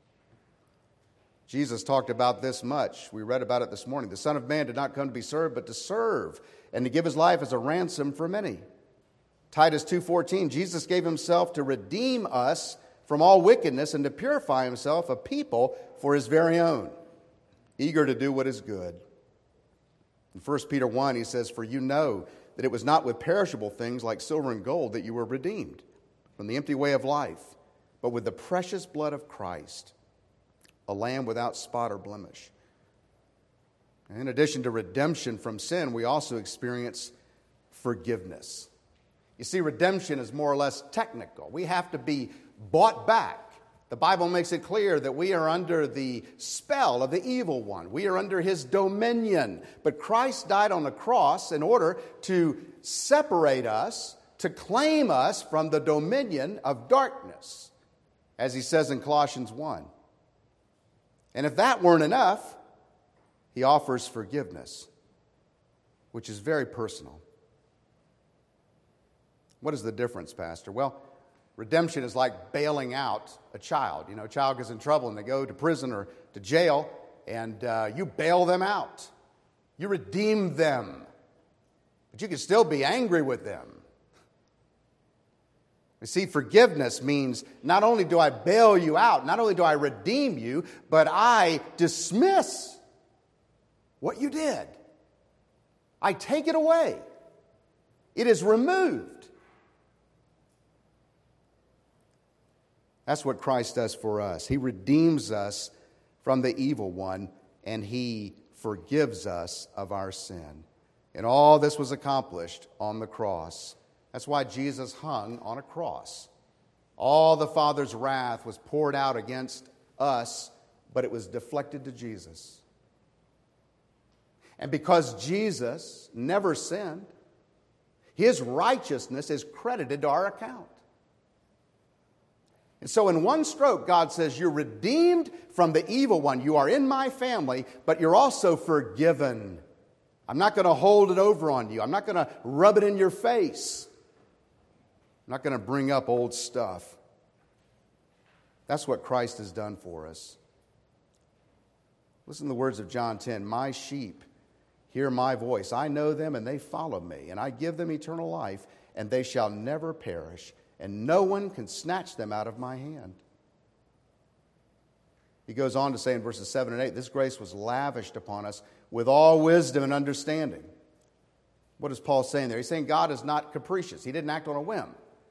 Jesus talked about this much. We read about it this morning. The Son of Man did not come to be served, but to serve and to give His life as a ransom for many. Titus 2:14, Jesus gave Himself to redeem us from all wickedness and to purify Himself a people for His very own, eager to do what is good. In 1 Peter 1, he says, for you know that it was not with perishable things like silver and gold that you were redeemed from the empty way of life, but with the precious blood of Christ, a lamb without spot or blemish. And in addition to redemption from sin, we also experience forgiveness. You see, redemption is more or less technical. We have to be bought back. The Bible makes it clear that we are under the spell of the evil one. We are under his dominion. But Christ died on the cross in order to separate us, to claim us from the dominion of darkness, as he says in Colossians 1. And if that weren't enough, he offers forgiveness, which is very personal. What is the difference, Pastor? Well, redemption is like bailing out a child. You know, a child gets in trouble and they go to prison or to jail, and you bail them out. You redeem them. But you can still be angry with them. You see, forgiveness means not only do I bail you out, not only do I redeem you, but I dismiss what you did. I take it away. It is removed. That's what Christ does for us. He redeems us from the evil one, and He forgives us of our sin. And all this was accomplished on the cross. That's why Jesus hung on a cross. All the Father's wrath was poured out against us, but it was deflected to Jesus. And because Jesus never sinned, His righteousness is credited to our account. And so in one stroke, God says, you're redeemed from the evil one. You are in my family, but you're also forgiven. I'm not going to hold it over on you. I'm not going to rub it in your face. I'm not going to bring up old stuff. That's what Christ has done for us. Listen to the words of John 10. My sheep hear my voice. I know them and they follow me. And I give them eternal life, and they shall never perish, and no one can snatch them out of my hand. He goes on to say in verses 7 and 8, this grace was lavished upon us with all wisdom and understanding. What is Paul saying there? He's saying God is not capricious. He didn't act on a whim.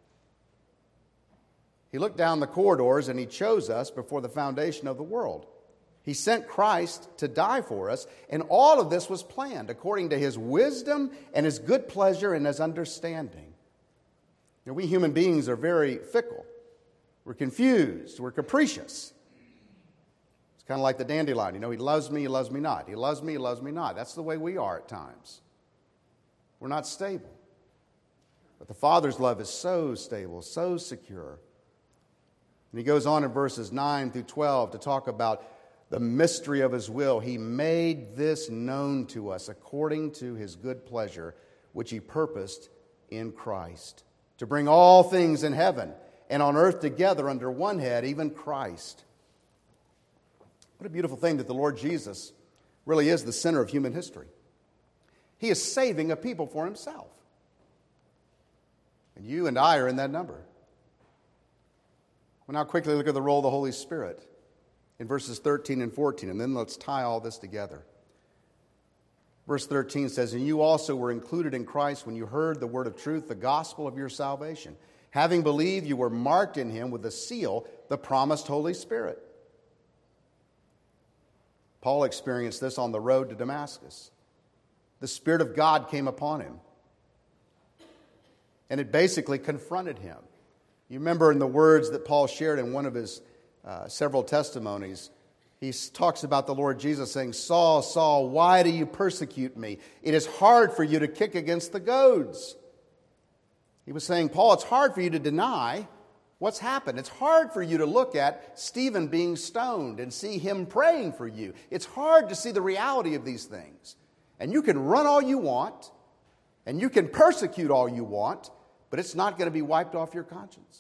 He looked down the corridors and he chose us before the foundation of the world. He sent Christ to die for us, and all of this was planned according to his wisdom and his good pleasure and his understanding. You know, we human beings are very fickle. We're confused. We're capricious. It's kind of like the dandelion. You know, he loves me not. He loves me not. That's the way we are at times. We're not stable. But the Father's love is so stable, so secure. And he goes on in verses 9 through 12 to talk about the mystery of his will. He made this known to us according to his good pleasure, which he purposed in Christ, to bring all things in heaven and on earth together under one head, even Christ. What a beautiful thing that the Lord Jesus really is the center of human history. He is saving a people for himself. And you and I are in that number. We'll now quickly look at the role of the Holy Spirit in verses 13 and 14, and then let's tie all this together. Verse 13 says, and you also were included in Christ when you heard the word of truth, the gospel of your salvation. Having believed, you were marked in him with a seal, the promised Holy Spirit. Paul experienced this on the road to Damascus. The Spirit of God came upon him, and it basically confronted him. You remember in the words that Paul shared in one of his several testimonies, he talks about the Lord Jesus saying, Saul, Saul, why do you persecute me? It is hard for you to kick against the goads. He was saying, Paul, it's hard for you to deny what's happened. It's hard for you to look at Stephen being stoned and see him praying for you. It's hard to see the reality of these things. And you can run all you want, and you can persecute all you want, but it's not going to be wiped off your conscience.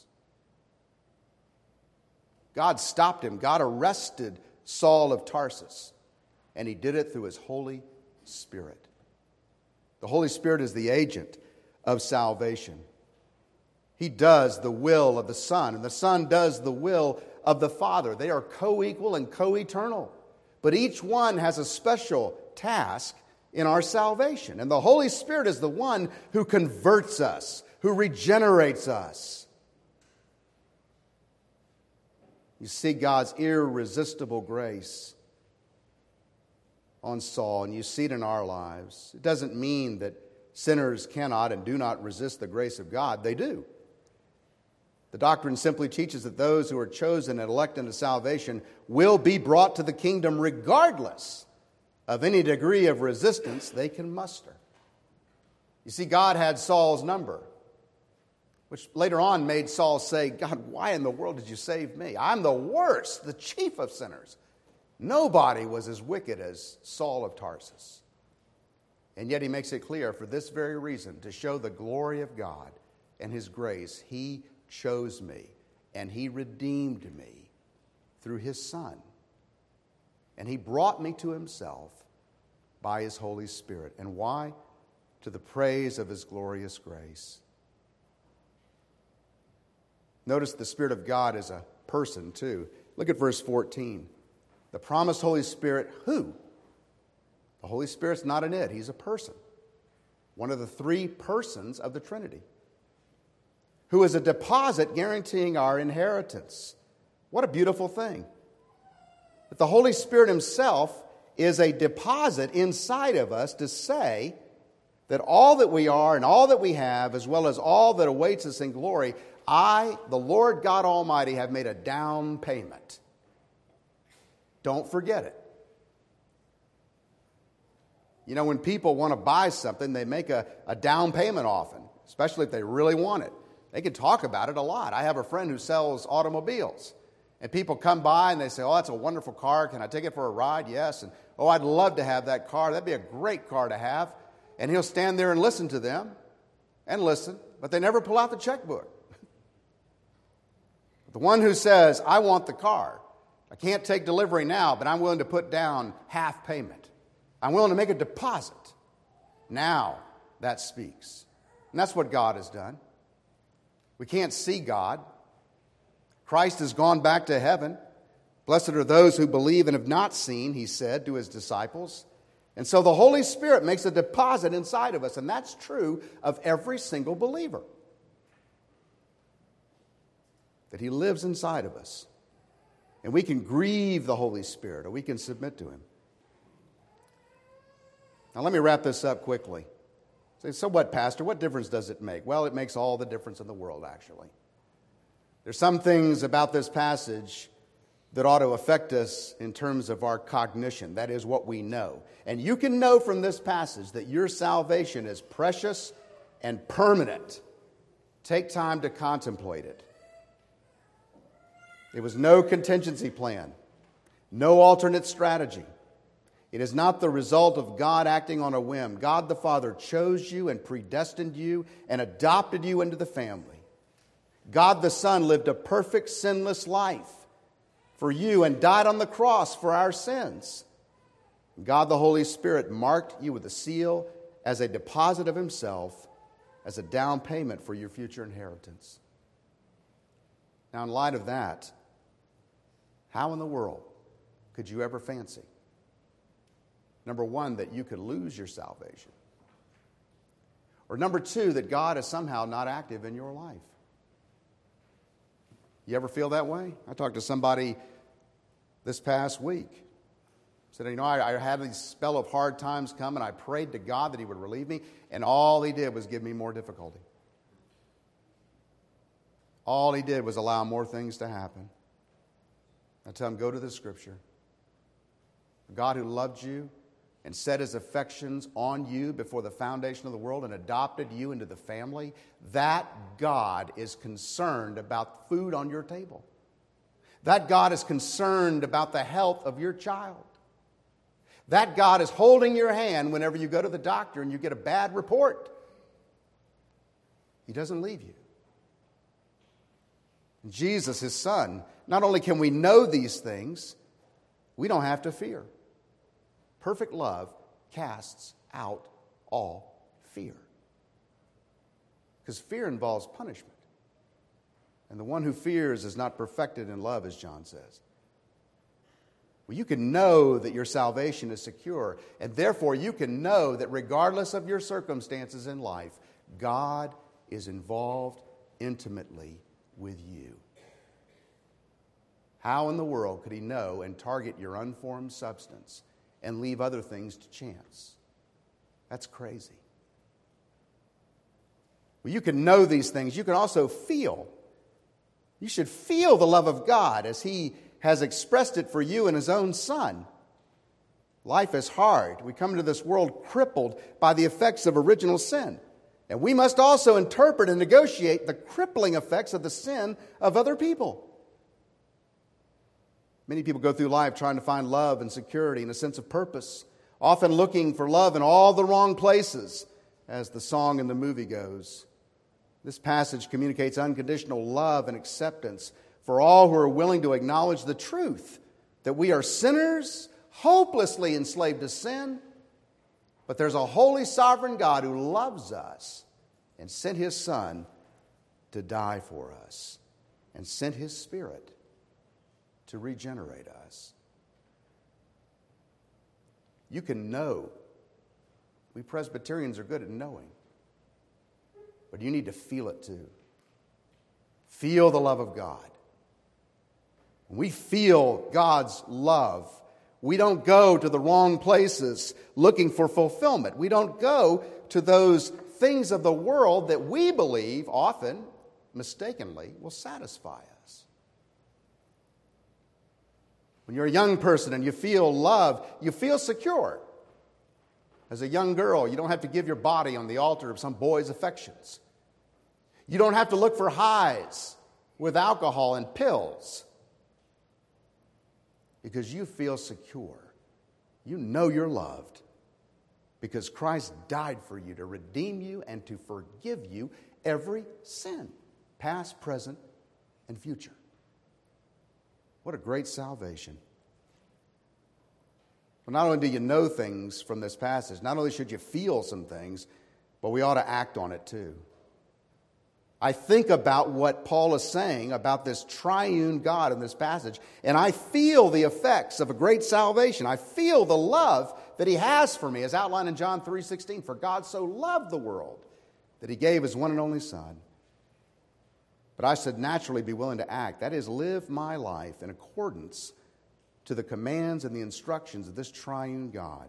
God stopped him. God arrested Saul of Tarsus, and he did it through his Holy Spirit. The Holy Spirit is the agent of salvation. He does the will of the Son, and the Son does the will of the Father. They are co-equal and co-eternal, but each one has a special task in our salvation. And the Holy Spirit is the one who converts us, who regenerates us. You see God's irresistible grace on Saul, and you see it in our lives. It doesn't mean that sinners cannot and do not resist the grace of God. They do. The doctrine simply teaches that those who are chosen and elected into salvation will be brought to the kingdom regardless of any degree of resistance they can muster. You see, God had Saul's number, which later on made Saul say, God, why in the world did you save me? I'm the worst, the chief of sinners. Nobody was as wicked as Saul of Tarsus. And yet he makes it clear, for this very reason, to show the glory of God and his grace, he chose me and he redeemed me through his Son. And he brought me to himself by his Holy Spirit. And why? To the praise of his glorious grace. Notice the Spirit of God is a person too. Look at verse 14. The promised Holy Spirit, who? The Holy Spirit's not an it, he's a person. One of the three persons of the Trinity. Who is a deposit guaranteeing our inheritance. What a beautiful thing. But the Holy Spirit himself is a deposit inside of us to say that all that we are and all that we have, as well as all that awaits us in glory, I, the Lord God Almighty, have made a down payment. Don't forget it. You know, when people want to buy something, they make a down payment often, especially if they really want it. They can talk about it a lot. I have a friend who sells automobiles. And people come by and they say, oh, that's a wonderful car. Can I take it for a ride? Yes. And, oh, I'd love to have that car. That'd be a great car to have. And he'll stand there and listen to them and listen, but they never pull out the checkbook. The one who says, I want the car. I can't take delivery now, but I'm willing to put down half payment. I'm willing to make a deposit. Now that speaks. And that's what God has done. We can't see God. Christ has gone back to heaven. Blessed are those who believe and have not seen, he said to his disciples. And so the Holy Spirit makes a deposit inside of us, and that's true of every single believer. That he lives inside of us. And we can grieve the Holy Spirit, or we can submit to him. Now let me wrap this up quickly. Say, so what, Pastor? What difference does it make? Well, it makes all the difference in the world, actually. There's some things about this passage that ought to affect us in terms of our cognition. That is what we know. And you can know from this passage that your salvation is precious and permanent. Take time to contemplate it. It was no contingency plan, no alternate strategy. It is not the result of God acting on a whim. God the Father chose you and predestined you and adopted you into the family. God the Son lived a perfect, sinless life for you and died on the cross for our sins. God the Holy Spirit marked you with a seal as a deposit of himself, as a down payment for your future inheritance. Now, in light of that, how in the world could you ever fancy, number one, that you could lose your salvation? Or number two, that God is somehow not active in your life? You ever feel that way? I talked to somebody this past week. Said, I had this spell of hard times come, and I prayed to God that he would relieve me, and all he did was give me more difficulty. All he did was allow more things to happen. I tell him, go to the Scripture. God who loved you and set his affections on you before the foundation of the world and adopted you into the family, that God is concerned about food on your table. That God is concerned about the health of your child. That God is holding your hand whenever you go to the doctor and you get a bad report. He doesn't leave you. Jesus, his Son, not only can we know these things, we don't have to fear. Perfect love casts out all fear. Because fear involves punishment. And the one who fears is not perfected in love, as John says. Well, you can know that your salvation is secure, and therefore you can know that regardless of your circumstances in life, God is involved intimately with you. How in the world could he know and target your unformed substance and leave other things to chance? That's crazy. Well, you can know these things. You can also feel. You should feel the love of God as he has expressed it for you in his own Son. Life is hard. We come into this world crippled by the effects of original sin. And we must also interpret and negotiate the crippling effects of the sin of other people. Many people go through life trying to find love and security and a sense of purpose, often looking for love in all the wrong places, as the song in the movie goes. This passage communicates unconditional love and acceptance for all who are willing to acknowledge the truth that we are sinners, hopelessly enslaved to sin, but there's a holy, sovereign God who loves us and sent his Son to die for us and sent his Spirit to regenerate us. You can know. We Presbyterians are good at knowing. But you need to feel it too. Feel the love of God. When we feel God's love, we don't go to the wrong places looking for fulfillment. We don't go to those things of the world that we believe, often mistakenly, will satisfy us. When you're a young person and you feel love, you feel secure. As a young girl, you don't have to give your body on the altar of some boy's affections. You don't have to look for highs with alcohol and pills. Because you feel secure. You know you're loved. Because Christ died for you to redeem you and to forgive you every sin, past, present, and future. What a great salvation. Well, not only do you know things from this passage, not only should you feel some things, but we ought to act on it too. I think about what Paul is saying about this triune God in this passage, and I feel the effects of a great salvation. I feel the love that he has for me, as outlined in John 3:16. For God so loved the world that he gave his one and only Son. But I should naturally be willing to act, that is, live my life in accordance to the commands and the instructions of this triune God.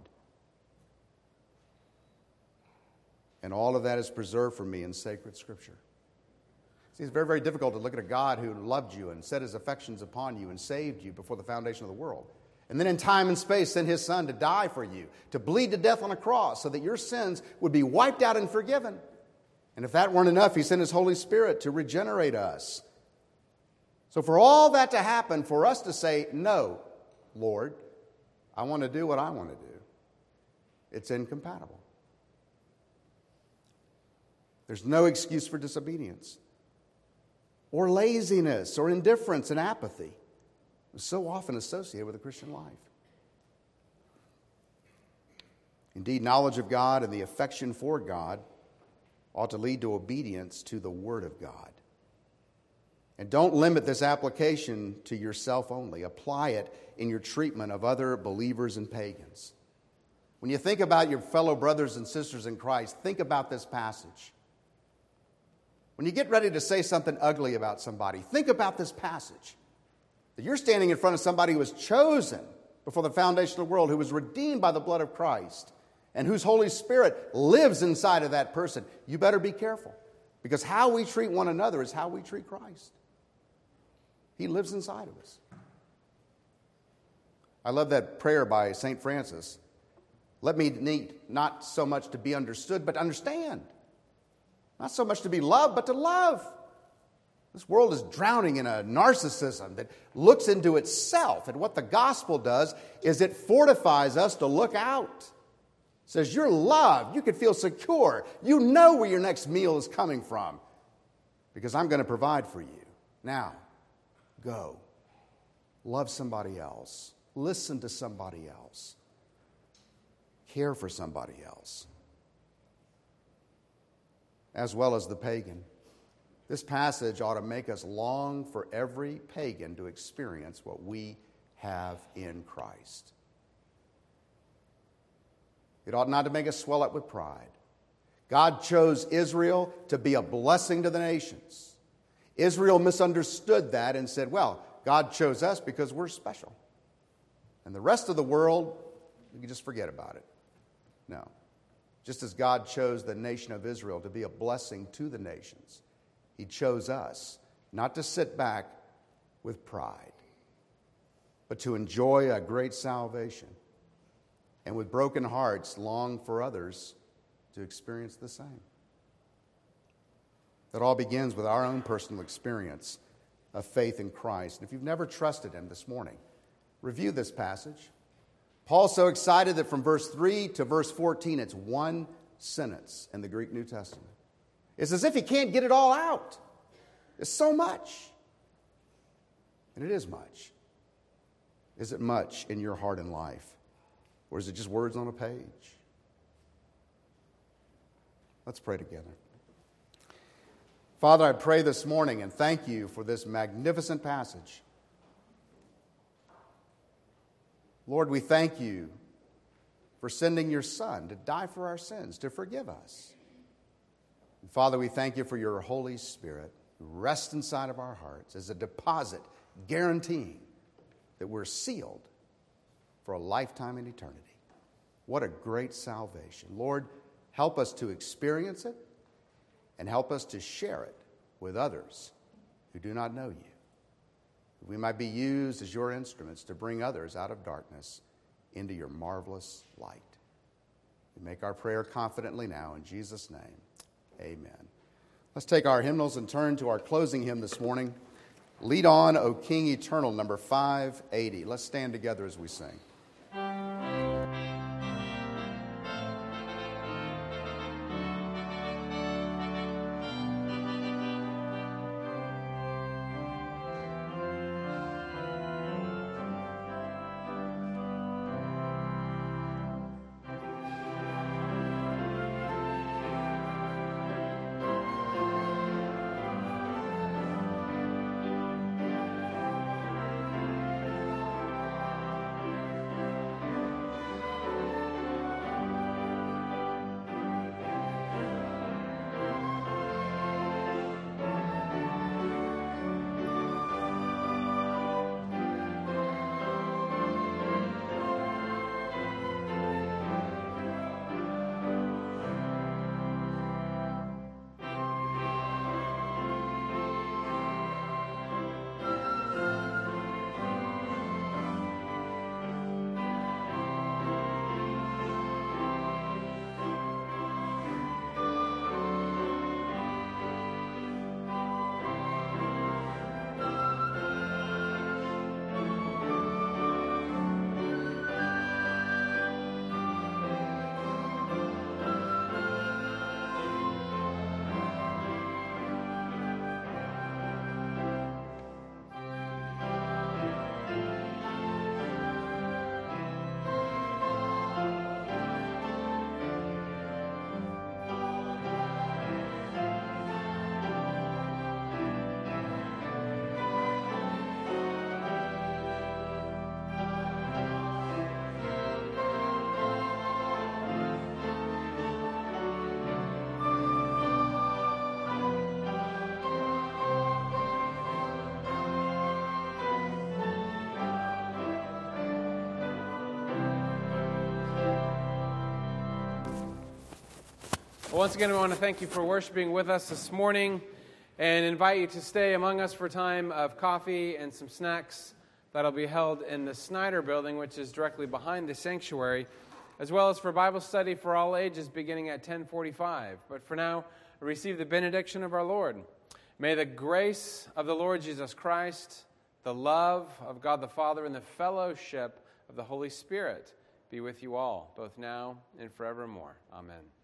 And all of that is preserved for me in sacred Scripture. See, it's very, very difficult to look at a God who loved you and set his affections upon you and saved you before the foundation of the world. And then in time and space sent his Son to die for you, to bleed to death on a cross so that your sins would be wiped out and forgiven. And if that weren't enough, he sent his Holy Spirit to regenerate us. So for all that to happen, for us to say, no, Lord, I want to do what I want to do, it's incompatible. There's no excuse for disobedience or laziness or indifference and apathy. It's so often associated with the Christian life. Indeed, knowledge of God and the affection for God ought to lead to obedience to the Word of God. And don't limit this application to yourself only. Apply it in your treatment of other believers and pagans. When you think about your fellow brothers and sisters in Christ, think about this passage. When you get ready to say something ugly about somebody, think about this passage. That you're standing in front of somebody who was chosen before the foundation of the world, who was redeemed by the blood of Christ, and whose Holy Spirit lives inside of that person. You better be careful, because how we treat one another is how we treat Christ. He lives inside of us. I love that prayer by St. Francis. Let me need not so much to be understood, but understand. Not so much to be loved, but to love. This world is drowning in a narcissism that looks into itself. And what the gospel does is it fortifies us to look out. It says, you're loved. You can feel secure. You know where your next meal is coming from, because I'm going to provide for you. Now, go. Love somebody else. Listen to somebody else. Care for somebody else. As well as the pagan. This passage ought to make us long for every pagan to experience what we have in Christ. It ought not to make us swell up with pride. God chose Israel to be a blessing to the nations. Israel misunderstood that and said, well, God chose us because we're special. And the rest of the world, you can just forget about it. No. Just as God chose the nation of Israel to be a blessing to the nations, he chose us not to sit back with pride, but to enjoy a great salvation, and with broken hearts long for others to experience the same. That all begins with our own personal experience of faith in Christ. And if you've never trusted him this morning, review this passage. Paul's so excited that from verse 3 to verse 14, it's one sentence in the Greek New Testament. It's as if he can't get it all out. It's so much. And it is much. Is it much in your heart and life? Or is it just words on a page? Let's pray together. Father, I pray this morning and thank you for this magnificent passage. Lord, we thank you for sending your Son to die for our sins, to forgive us. And Father, we thank you for your Holy Spirit who rests inside of our hearts as a deposit guaranteeing that we're sealed for a lifetime in eternity. What a great salvation. Lord, help us to experience it and help us to share it with others who do not know you. We might be used as your instruments to bring others out of darkness into your marvelous light. We make our prayer confidently now in Jesus' name. Amen. Let's take our hymnals and turn to our closing hymn this morning. Lead On, O King Eternal, number 580. Let's stand together as we sing. Well, once again, we want to thank you for worshiping with us this morning and invite you to stay among us for a time of coffee and some snacks that'll be held in the Snyder Building, which is directly behind the sanctuary, as well as for Bible study for all ages beginning at 10:45. But for now, receive the benediction of our Lord. May the grace of the Lord Jesus Christ, the love of God the Father, and the fellowship of the Holy Spirit be with you all, both now and forevermore. Amen.